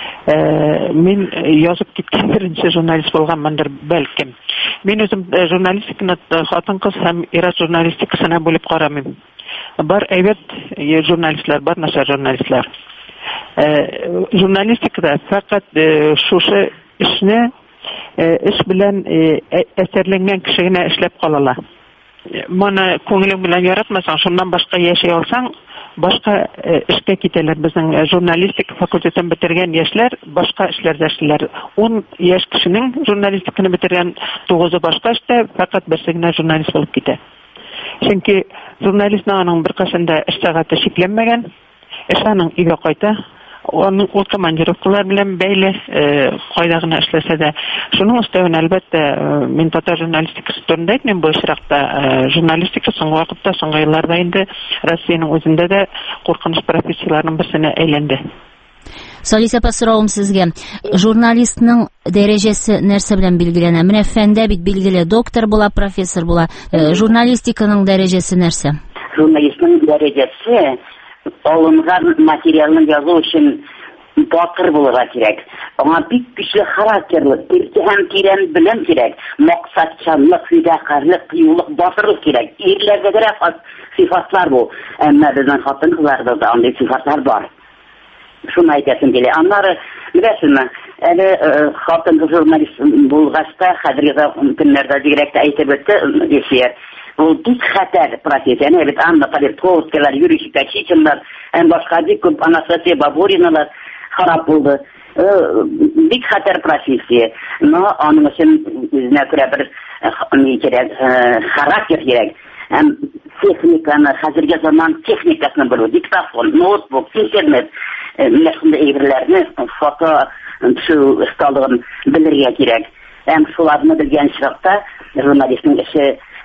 Мин язып киткән беренче журналист булганмындыр бәлкем. Мин үзем журналистиканы хатын-кыз һәм ир журналистикасына бүлеп карамыйм. Бар әйбәт журналистлар, бар начар журналистлар. Журналистикада фақат шушы эшне эш белән әсәрләнгән кеше генә эшләп калалар. Моны күңелең белән яратмасаң, шуннан башка яшәй алсаң, башка эшкә китәләр. Безнең журналистика факультетын бетергән яшьләр башка эшләрдә эшлиләр. ун яшь кешенең журналистиканы бетергән тугызы башка эштә, фақат берсе генә журналист булып китә. Чөнки журналистның аның бер кашында эш сәгате шикләнмәгән, эш аның өйгә кайта, аның ул командировкалар белән бәйле, кайда гына эшләсә дә. Шуның өстенә әлбәттә мин татар журналистикасы турында әйтмим, бу очракта журналистика соңгы вакытта, соңгы елларда инде Россиянең үзендә дә куркыныч профессияләрнең берсенә әйләнде. Салис апа, соравым сезгә. Журналистның дәрәҗәсе нәрсә белән билгеләнә? Менә фәндә бит билгеле, доктор була, профессор була. Журналистиканың дәрәҗәсе нәрсә? Журналистның дәрәҗәсе алынган материалны язу өчен батыр булырга кирәк. Аңа бик көчле характерлы, терке һәм тирән белем кирәк. Максатчанлык, фидакарлык, кыюлык, батырлык кирәк. Ирләрдә дә хас сыйфатлар бу. Әмма безнең хатын-кызларда да андый сыйфатлар бар. Шуны әйтәсем килә. Аннары, беләсезме, әле хатын-кыз журналист булгачта, хәзерге көннәрдә дигәрәк тә әйтеп үтте Илсия. Ул бик хәтәр профессия. Бит Анна Политковскалар, Юрий Чикачичинлар, һәм башка бик күп Анастасия Бабуриналар харап булды. Бик хәтәр профессия. Но аның өчен үзенә күрә бер кирәк, характер кирәк. Һәм техниканы, хәзерге заман техникасын белү, диктофон, ноутбук, интернет, мәшгульле әйберләрне, фото төшү осталыгын белергә кирәк. Һәм шуларны белгән чакта журналистның эше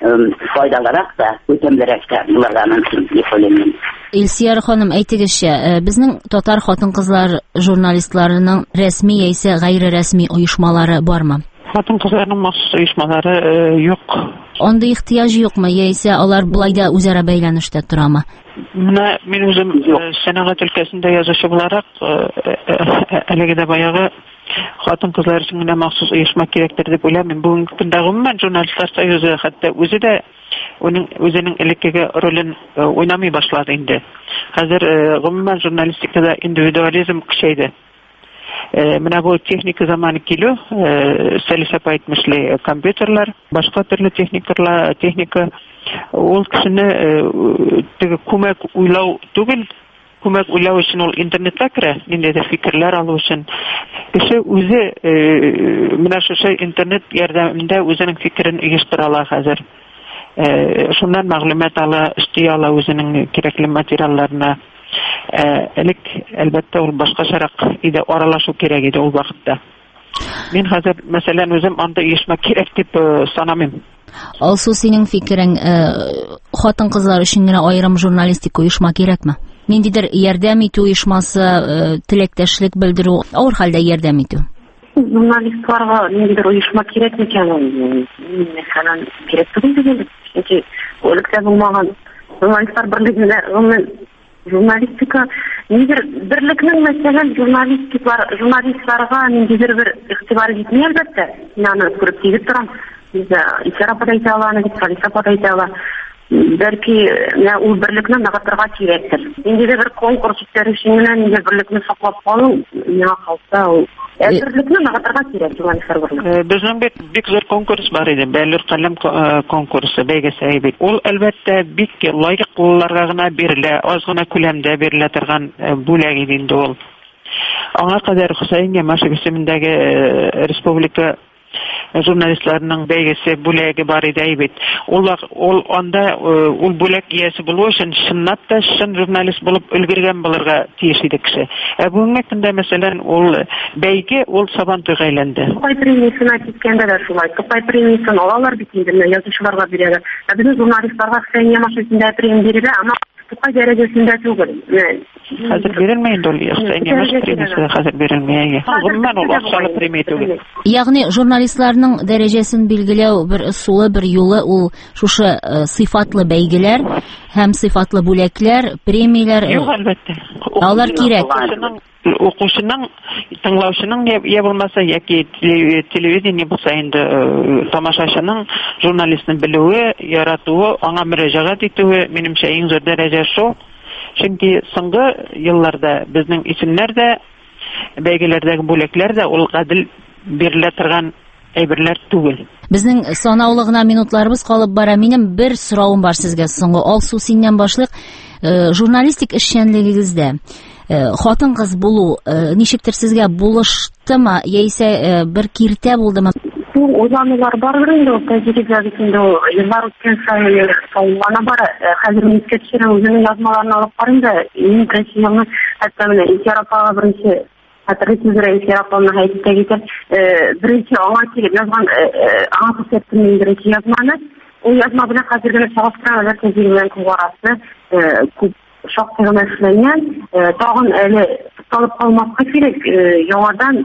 файдалырак та, үтемлерәк тә булырга мөмкин дип уйлыйм. Илсияр ханым, әйтегезче, безнең татар хатын-кызлар журналистларының рәсми яисә гайре рәсми оешмалары бармы? Хатын-кызларның махсус оешмалары юк. Анда ихтияҗ юкмы, яисә алар булай да үзара бәйләнештә торамы? Менә мин үзем сәнәгать өлкәсендә язучы буларак, әлеге дә баягы хатын-кызлар өчен генә махсус оешма кирәктер дип уйлыйм. Бүгенге көндә гомумән журналистлар союзы хәтта үзе дә уның үзенең элеккеге ролен уйнамый башлады инде. Хәзер гомумән журналистикада индивидуализм көчәйде. Менә бу техника заманы килү, сәлисәп әйтмешле компьютерлар, башка төрле техникалар, техника ул кешене теге күмәк уйлау түгел, күмәк уйлау өчен ул интернетка керә, ниндидер фикерләр алу өчен. Кеше үзе менә шушы интернет ярдәмендә үзенең фикерен оештыра ала хәзер. Шуннан мәгълүмат ала, эшли ала үзенең кирәкле материалларына. Элек әлбәттә ул башкачарак иде, аралашу кирәк иде ул вакытта. Мин хәзер мәсәлән үзем анда оешма кирәк дип санамыйм. Алсу, синең фикерең, хатын-кызлар өчен генә аерым журналистик оешма кирәкме? Ниндидер ярдәм итү оешмасы, теләктәшлек белдерү, авыр хәлдә ярдәм итү? Журналистларга ниндидер оешма кирәк микән? Мәсәлән, кирәк түгел дигән. Чөнки өлкәдә булмаган журналистлар берлегендә гомумән журналистика нидер берлекнең мәсәлән журналистлар журналистларга ниндидер бер игътибар итми әлбәттә. Мин аны күреп килеп торам. Исәр апа әйтә ала, Салиха апа әйтә ала. Бәлки, менә ул берлекне ныгытырга кирәктер. Ниндидер бер конкурс үткәрүче менән ниндидер берлекне саклап калу, миңа калса ул берлекне ныгытырга кирәк журналистлар берлеге. Безнең бит бик зур конкурс бар иде, Бәллүр каләм конкурсы, бәйгесе бит. Ул әлбәттә бик лайыклыларга гына бирелә, аз гына күләмдә бирелә торган бүләк иде инде ул. Аңа кадәр Хөсәен Ямашев исемендәге республика журналистларның бәйгесе бүләге бар иде бит. Ул ул анда ул бүләк иясе булу өчен чынлап та чын журналист булып өлгергән булырга тиеш иде кеше. Ә бүгенге көндә мәсәлән ул бәйге ул сабантуйга әйләнде. Тукай премиясына киткәндә дә шулай. Тукай премиясын алалар бит инде, язучыларга бирәләр. Ә безнең журналистларга Хөсәен Ямашев исемендә премия бирелә, ама Тукай дәрәҗәсендә түгел. Хәзер бирелмәй инде ул Хөсәен Ямашев премиясы, хәзер бирелмәй. Гомумән ул акчалы премия түгел. Ягъни журналистларның дәрәҗәсен билгеләү бер усулы, бер юлы ул шушы сыйфатлы бәйгеләр һәм сыйфатлы бүләкләр, премияләр. Юк, әлбәттә. Алар кирәк. Укучының, тыңлаучының я булмаса яки телевидение булса инде тамашачының журналистны белүе, яратуы, аңа мөрәҗәгать итүе минемчә иң зур дәрәҗә шул. Чөнки соңгы елларда безнең исемнәр дә, бәйгеләрдәге бүләкләр дә ул гадел бирелә торган әйберләр түгел. Безнең санаулы гына минутларыбыз калып бара. Минем бер соравым бар сезгә соңгы. Алсу, синнән башлыйк. Журналистик эшчәнлегегездә хатын-кыз булу ничектер сезгә булыштымы, яисә бер киртә булдымы? Уйланулар бардыр инде, тәҗрибә битендә еллар үткән саен саулана бара. Хәзер мин кешенең үзенең язмаларын алып карыйм да, иң беренче елны хәтта менә Исәр апага беренче хәтерлисезрә Исәр апаны әйтеп китер. Беренче аңа килеп язган, аңа күрсәттем мин беренче язманы. Ул язма белән хәзер генә чагыштыралар, тәҗрибәләрен күрәсе, күп шактый гына эшләнгән. Тагын әле тукталып калмаска кирәк, яңадан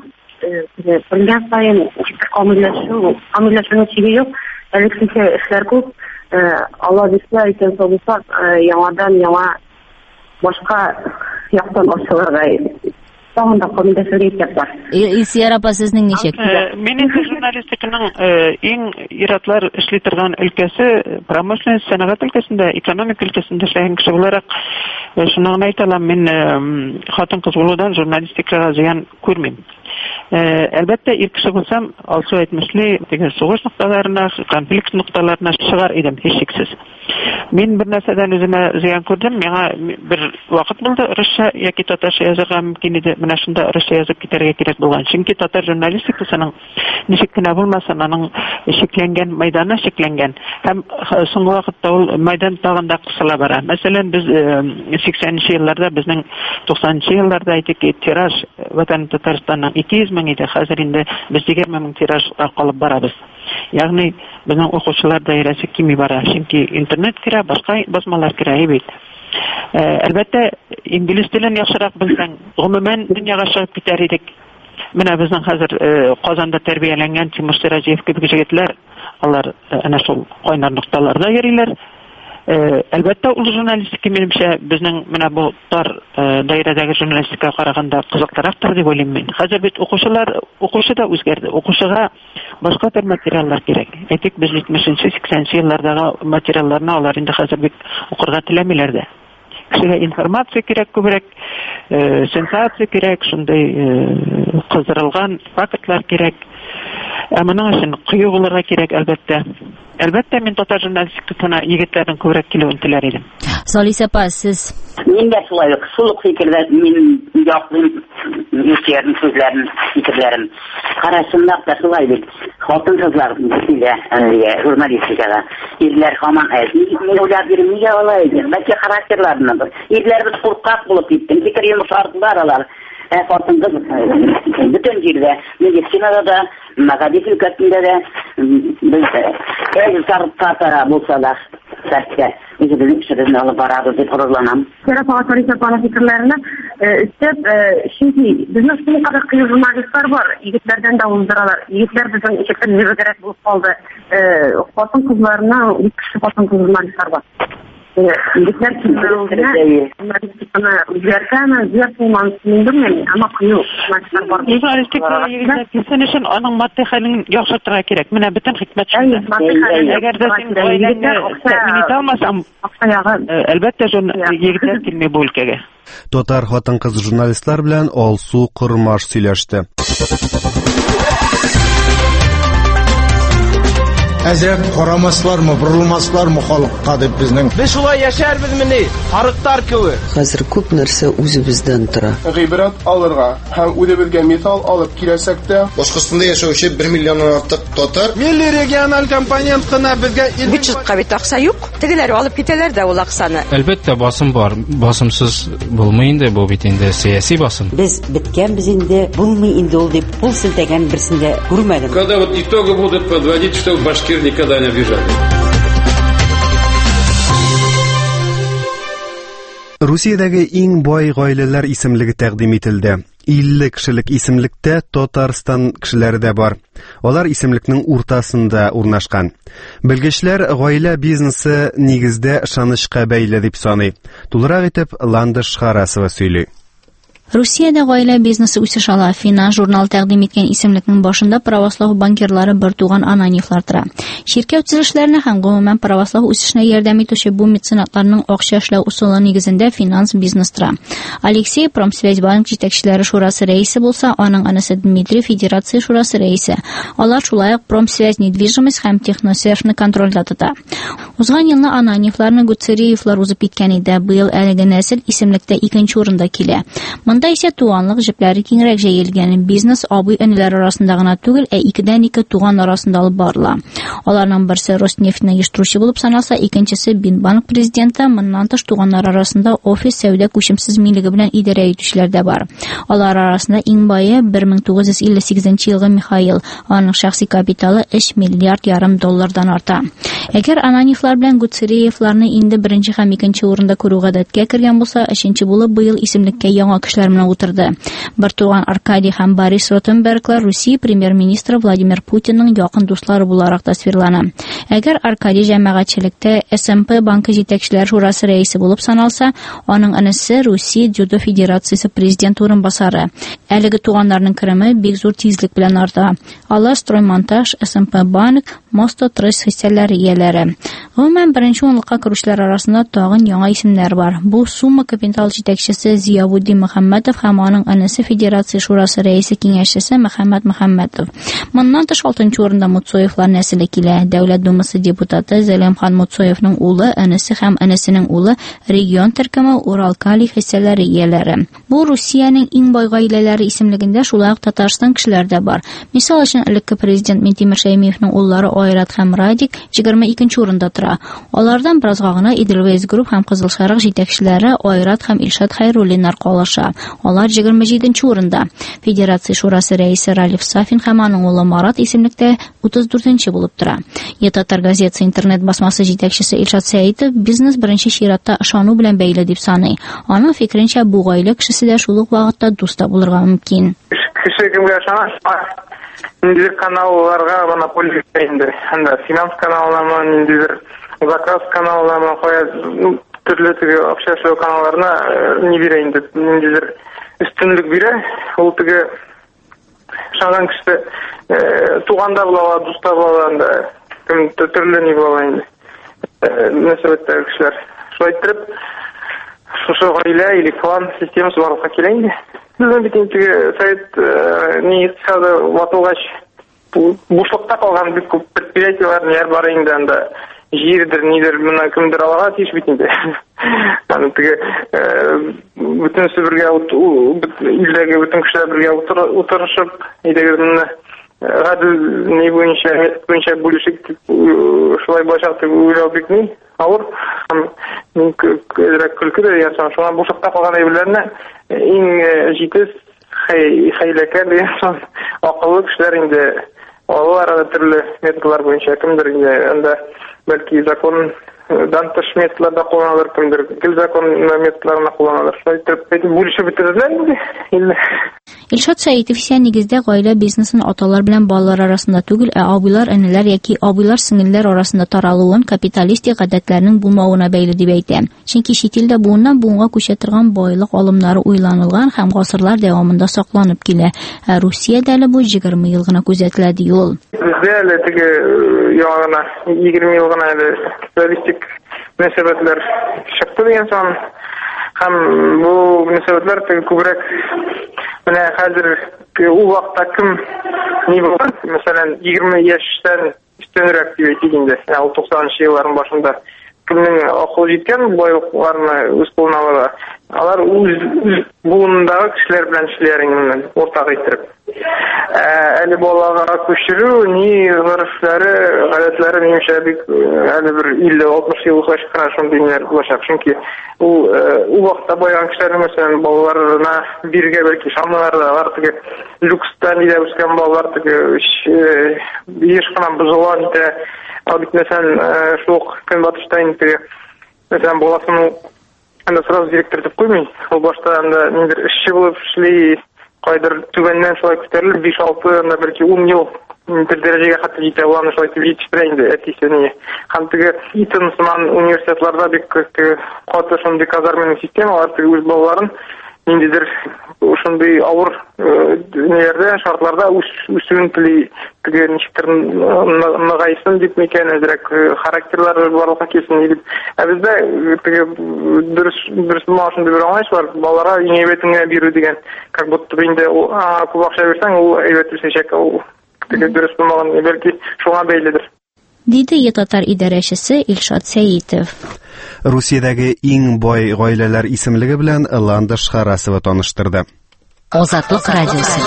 белгән саен камилләшү, камилләшүнең чиге юк. Электрик эшләр күп. Алла бирсә, икән булса, яңадан яңа башка яктан ачылырга тагын да камилләшергә кирәк бар. Илсияр апа, сезнең ничек? Минем журналистиканың иң иратлар эшли торган өлкәсе промышленность, сәнәгать өлкәсендә, экономик өлкәсендә эшләгән кеше буларак, шуны әйтә алам, мин хатын-кыз булудан журналистикага зыян күрмим. Әлбәттә, ир кеше булсам, Алсу әйтмешле, теге сугыш нокталарына, конфликт нокталарына чыгар идем, һичшиксез. Мин бер нәрсәдән үземә зыян күрдем. Миңа бер вакыт булды, русча яки татарча язарга мөмкин иде. Менә шунда русча язып китәргә кирәк булган. Чөнки татар журналистикасының ничек кенә булмасын, аның шикләнгән мәйданы шикләнгән. Һәм соңгы вакытта ул мәйдан тагын да кысыла бара. Мәсәлән, без сиксәненче елларда, безнең туксанынчы елларда әйтик, тираж Ватан Татарстанның ике йөз мең иде. Хәзер инде без егерме мең тиражга калып барабыз. Ягъни безнең укучылар даирәсе кими бара, чөнки интернет керә, башка басмалар керә бит. Әлбәттә, инглиз телен яхшырак белсәң, гомумән дөньяга чыгып китәр идек. Менә безнең хәзер Казанда тәрбияләнгән Тимур Сираҗиев кебек җегетләр, алар әнә шул кайнар нокталарда йөриләр. Әлбәттә, ул журналистика минемчә безнең менә бу тар даирәдәге журналистикага караганда кызыктырактыр дип уйлыйм мин. Хәзер бит укучылар, укучы да үзгәрде. Укучыга башка төр материаллар кирәк. Әйтик, без җитмешенче сиксәненче еллардагы материалларны алар инде хәзер бик укырга теләмиләр дә. Кешегә информация кирәк күбрәк, сенсация кирәк, шундай кыздырылган фактлар кирәк. Ә моның өчен кыю булырга кирәк, әлбәттә. Әлбәттә, мин татар журналистикасына егетләрнең күбрәк килүен теләр идем. Залис апа, сез? Мин дә шулай ук, шул ук фикердә мин яклыйм үткәрен сүзләрен, фикерләрен. Карашынлап та шулай бит. Хатын-кызлар килә журналистикага. Ирләр һаман әйтә, мин уйлап йөрим, нигә алай иде? Бәлки характерларыннан. Ирләр бит куркак булып китте. Фикер йомшартылар алар. Ә хатын-кыз бөтен җирдә, медицинада да, Мәгадис өлкәсендә дә, без тартара булса да, сәттә, үзебезнең эшебезне алып барабыз дип хурланам. Сәлам Фарис апаның фикерләренә өстәп, чөнки безнең шундый кадәр кыю журналистлар бар, егетләрдән дә уздыралар. Егетләр безнең ичектән җибәргәрәк булып калды. Хатын-кызларның бик кеше хатын-кыз журналистлар бар. Егетләр килгәндә, журналистиканы үзгәртәме, үзгәртмәме, белмим, ама кыю журналистлар бар. Журналистика егетләр килсен өчен аның матди хәлен яхшыртырга кирәк. Менә бөтен хикмәт шунда. Әгәр дә син гаиләңне тәэмин итә алмасаң, әлбәттә егетләр килмәй бу өлкәгә. Татар хатын-кыз журналистлар белән Алсу Кормаш сөйләште. Әзрәк карамаслармы, борылмаслармы халыкка дип безнең. Без шулай яшәрбезмени? Харыктар кебек. Хәзер күп нәрсә үзебездән тора. Гыйбрат алырга һәм үзебезгә мисал алып киләсәк тә, Башкортстанда яшәүче bir миллионнан артык татар милли региональ компонент кына безгә бюджетка бит акча юк. Тегеләр алып китәләр дә ул акчаны. Әлбәттә, басым бар. Басымсыз булмый инде бу бит инде сиясәт басым. Без биткәнбез инде, булмый инде ул дип пул силтәгән берсендә күрмәдем. Когда вот итоги будут подводить, что башкир никогда не обижали. Русиядәге иң бай гаиләләр исемлеге тәкъдим ителде. илле кешелек исемлектә Татарстан кешеләре дә бар. Алар исемлекнең уртасында урнашкан. Белгечләр гаилә бизнесы нигездә ышанычка бәйле дип саный. Тулырак итеп Ландыш Харасова сөйли. Русиядә гаилә бизнесы үсеш ала. Финанс журнал тәкъдим иткән исемлекнең башында православ банкирлары бер туган анонимлар тора. Ширкәт төзелешләренә һәм гомумән православ үсешенә ярдәм итүче бу меценатларның акча эшләү усулы нигезендә финанс бизнес тора. Алексей Промсвязь банк җитәкчеләре шурасы рәисе булса, аның анасы Дмитрий Федерация шурасы рәисе. Алар шулай ук Промсвязь недвижимость һәм Техносервны контрольдә тота. Узган елны анонимларны Гуцериевлар узып киткән иде. Быел әлеге нәсел исемлектә икенче урында килә. Монда исә туганлык җепләре киңрәк җәелгән. Бизнес абый-энеләр арасында гына түгел, ә икедән ике туган арасында алып барыла. Аларның берсе Роснефтьне оештыручы булып саналса, икенчесе Бинбанк президенты, моннан тыш туганнар арасында офис сәүдә күчемсез милеге белән идарә итүчеләр дә бар. Алар арасында иң бае bir мең тугыз йөз илле сигезенче елгы Михаил, аның шәхси капиталы өч миллиард ярым доллардан арта. Әгәр анонимлар белән Гуцериевларны инде беренче һәм икенче урында күрү гадәткә кергән булса, өченче булып быел исемлеккә яңа кешеләр менән утырды. Бер туган Аркадий һәм Борис Ротенберглар Русия премьер-министры Владимир Путинның якын дуслары буларак тасвирлана. Әгәр Аркадий җәмәгатьчелектә эс эм пэ банкы җитәкчеләр шурасы рәисе булып саналса, аның анасы Русия дзюдо федерациясе президент урынбасары. Әлеге туганнарның кереме бик зур тизлек белән арта. Алар Строймонтаж, эс эм пэ банк, Мостотрейс хиссәләре ияләре. Гомумән беренче унлыкка керүчеләр арасында тагын яңа исемнәр бар. Бу Сума капитал җитәкчесе Зиябуддин Мөхәммәтов һәм аның анасы Федерация шурасы рәисе киңәшчесе Мөхәммәд Мөхәммәтов. Моннан тыш алтынчы урында Муцоевлар нәселе килә. Дәүләт думасы депутаты Зәлимхан Муцоевның улы, анасы һәм анасының улы регион төркеме Уралкали хиссәләре ияләре. Бу Русиянең иң бай гаиләләре исемлегендә шулай ук Татарстан кешеләре дә бар. Мисал өчен элекке президент Минтимер Шәймиевның уллары Айрат һәм Радик егерме икенче урында тора. Алардан беразга гына Иделвейс групп һәм Кызыл Шарык җитәкчеләре Айрат һәм Илшат Хәйруллиннар калыша. Алар егерме җиденче урында. Федерация шурасы рәисе Ралиф Сафин һәм аның улы Марат исемлектә утыз дүртенче булып тора. Ятатар газетасы интернет басмасы җитәкчесе Илшат Сәитов бизнес беренче чиратта ышану белән бәйле дип саный. Аның фикеренчә, бу гаилә кешесе дә шул ук вакытта дуста булырга мөмкин. Кеше кемгә ышана? Ниндидер каналларга монополия инде. Анда финанс каналларына, ниндидер заказ каналларына, кая төрле теге акча эшләү каналларына не бирә инде. Ниндидер өстенлек бирә. Ул теге ышанган кеше туганда була, дуста була, анда кем төрле не була инде. Нәсәбәттәге кешеләр. Шулай итеп, шушы гаилә или клан системасы барлыкка килә инде. Безнең бит инде совет не икътисады ватылгач бушлыкта калган бик күп предприятиелар ниләр бар инде анда. Җирдер, нидер, моны кемдер алга тиеш бит инде. Аны теге бүтән бергә илдәге бүтән кешеләр бергә утырышып, әйдәгез моны гадел не буенча, буенча бүлешик шулай башак дип уйлау бик ни авыр. Мин көлке дә ясам, шуңа бушлыкта калган әйберләрне иң җитез хәйләкәр дигән акыллы кешеләр инде алар төрле методлар буенча кемдер инде анда бәлки закон дан тыш методларда кулланалар, кемдер гел закон методларына кулланалар. Шулай итеп, бүлешеп бетерделәр инде. Илшат Сәитов исә нигездә гаилә бизнесын аталар белән балалар арасында түгел, ә абыйлар, энеләр яки абыйлар, сеңелләр арасында таралуын капиталистик гадәтләрнең булмавына бәйле дип әйтә. Чөнки чит илдә буыннан буынга күчә торган байлык алымнары уйланылган һәм гасырлар дәвамында сакланып килә. Ә Русиядә әле бу егерме ел гына күзәтелә ди ул. Бездә әле теге яңа егерме ел гына әле капиталистик мөнәсәбәтләр чыкты дигән сан. Һәм бу мөнәсәбәтләр теге күбрәк менә хәзер ул вакытта кем ни булган? Мәсәлән, егерме яшьтән өстенрәк дип әйтик инде. Ул туксанынчы елларның башында кемнең акылы җиткән байлыкларны үз кулына ала. Алар үз буындагы кешеләр белән эшләр инде, уртак итеп. Әле балаларга күчерү, ни гырыфлары, гадәтләре минемчә бик әле бер илле алтмыш елга чыккан шундый ниләр булачак. Чөнки ул ул вакытта баягы кешеләр мәсәлән балаларына биргә бәлки шамлар да, алар теге люкстан дә үскән балалар теге еш кына бузылган итә. Ал бит мәсәлән шул көнбатышта инде мәсәлән баласын анда сразу директор дип куймый. Ул башта анда ниндидер эшче булып эшли, кайдыр түбәннән шулай күтәрелеп биш алты, анда бәлки ун ел бер дәрәҗәгә хәтле җитә, уларны шулай итеп җитештерә инде әтисене. Һәм теге итен сыман университетларда бик каты шундый казарменный системалар теге үз балаларын ниндидер шундый авыр ниләрдә, шартларда үсүен тели, теге ничектер ныгайсын дип микән, әзрәк характерлары барлыкка килсен дип. Ә бездә теге дөрес дөрес машинада бер аңлаш бар, балаларга иң әйбәтеңне бирү дигән. Как будто инде күп акча бирсәң, ул әйбәт үсәчәк, ул теге дөрес булмаган, бәлки шуңа бәйледер. Диде Ятатар идарәчесе Илшат Сәитов. Русиядәге иң бай гаиләләр исемлеге белән Ландыш Харасова таныштырды. Азатлык радиосы.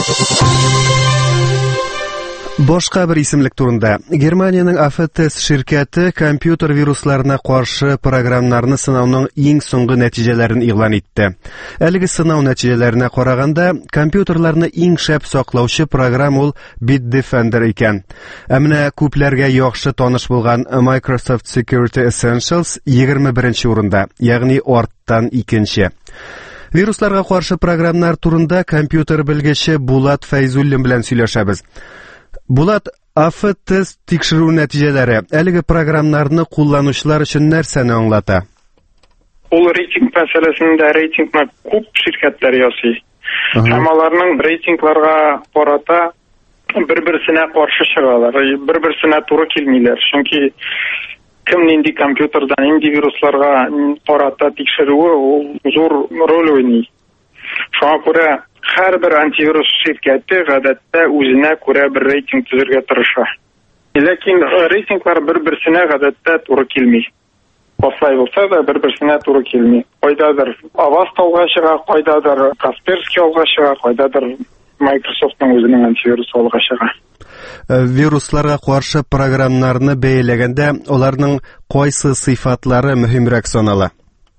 Башка бер исемлек турында. Германиянең эй эф ти эс ширкәте компьютер вирусларына каршы программнарны сынауның иң соңгы нәтиҗәләрен игълан итте. Әлеге сынау нәтиҗәләренә караганда, компьютерларны иң шәп саклаучы программ ул Bitdefender икән. Ә менә күпләргә яхшы таныш булган Microsoft Security Essentials егерме беренче урында, ягъни арттан икенче. Вирусларга каршы программнар турында компьютер белгече Булат Фәйзуллин белән сөйләшәбез. Булат, эй эф ти эс тикшерү нәтиҗәләре әлеге программнарны кулланучылар өчен нәрсәне аңлата? Ул рейтинг мәсьәләсендә рейтингны күп ширкәтләр ясый. Һәм аларның рейтингларга карата бер-берсенә каршы чыгалар, бер-берсенә туры килмиләр. Чөнки кем нинди компьютерда нинди вирусларга карата тикшерүе ул зур роль уйный. Шуңа күрә һәрбер антивирус ширкәте гадәттә үзенә күрә бер рейтинг төзергә тырыша. Ләкин рейтинглар бер-берсенә гадәттә туры килми. Каслай булса да бер-берсенә туры килми. Кайдадыр Avast алга чыга, кайдадыр Kaspersky алга чыга, кайдадыр Microsoftның үзенең антивирус алга чыга. Вирусларга каршы программнарны бәяләгәндә, аларның кайсы сыйфатлары мөһимрәк санала?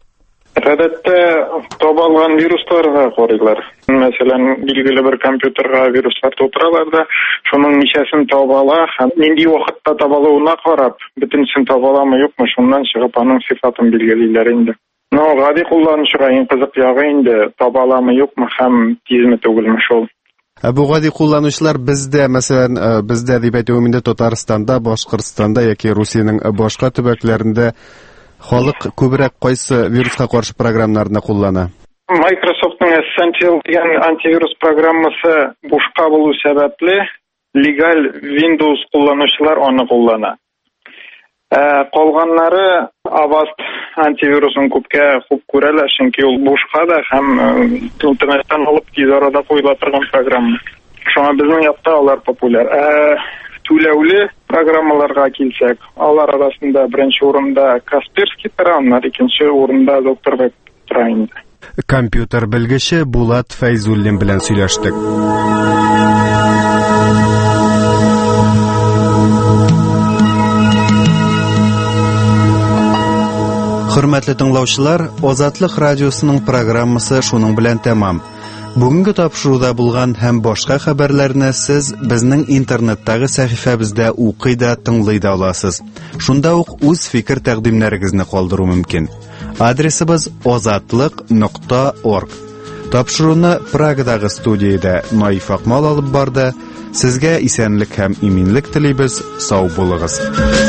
Гадәттә табылган вирусларга карыйлар. Мәсәлән, билгеле бер компьютерга вируслар тутыралар да, шуның ничәсен табала һәм нинди вакытта табылуына карап, бөтенсен табаламы юкмы, шуннан чыгып аның сыйфатын билгелиләр инде. Но гади кулланучыга иң кызык ягы инде табаламы юкмы һәм тизме түгелме шул. Бу гади кулланучылар бездә, мәсәлән, бездә дип әйтүем инде Татарстанда, Башкортстанда яки Русиянең башка төбәкләрендә халык күбрәк кайсы вируска каршы программаларны куллана? Microsoftның Essential дигән антивирус программасы бушка булу сәбәпле легал Windows кулланучылар аны куллана. Ә калганнары Avast антивирусын күпкә күп күрәләр, чөнки ул бушка да һәм интернеттан алып тиз арада куела торган программа. Шуңа безнең якта алар популяр. Ә түләүле программаларга килсәк, алар арасында беренче урында Kaspersky тора, аннан икенче урында Доктор Веб тора инде. Компьютер белгече Булат Фәйзуллин белән сөйләштек. Хөрмәтле тыңлаучылар, Азатлык радиосының программасы шуның белән тәмам. Бүгенге тапшыруда булган һәм башка хәбәрләрне сез безнең интернеттагы сәхифәбездә укый да, тыңлый да аласыз. Шунда ук үз фикер тәкъдимнәрегезне калдыру мөмкин. Адресыбыз азатлык нокта орг. Тапшыруны Прагадагы студиядә Наиф Акмал алып барды. Сезгә исәнлек һәм иминлек телибез. Сау булыгыз.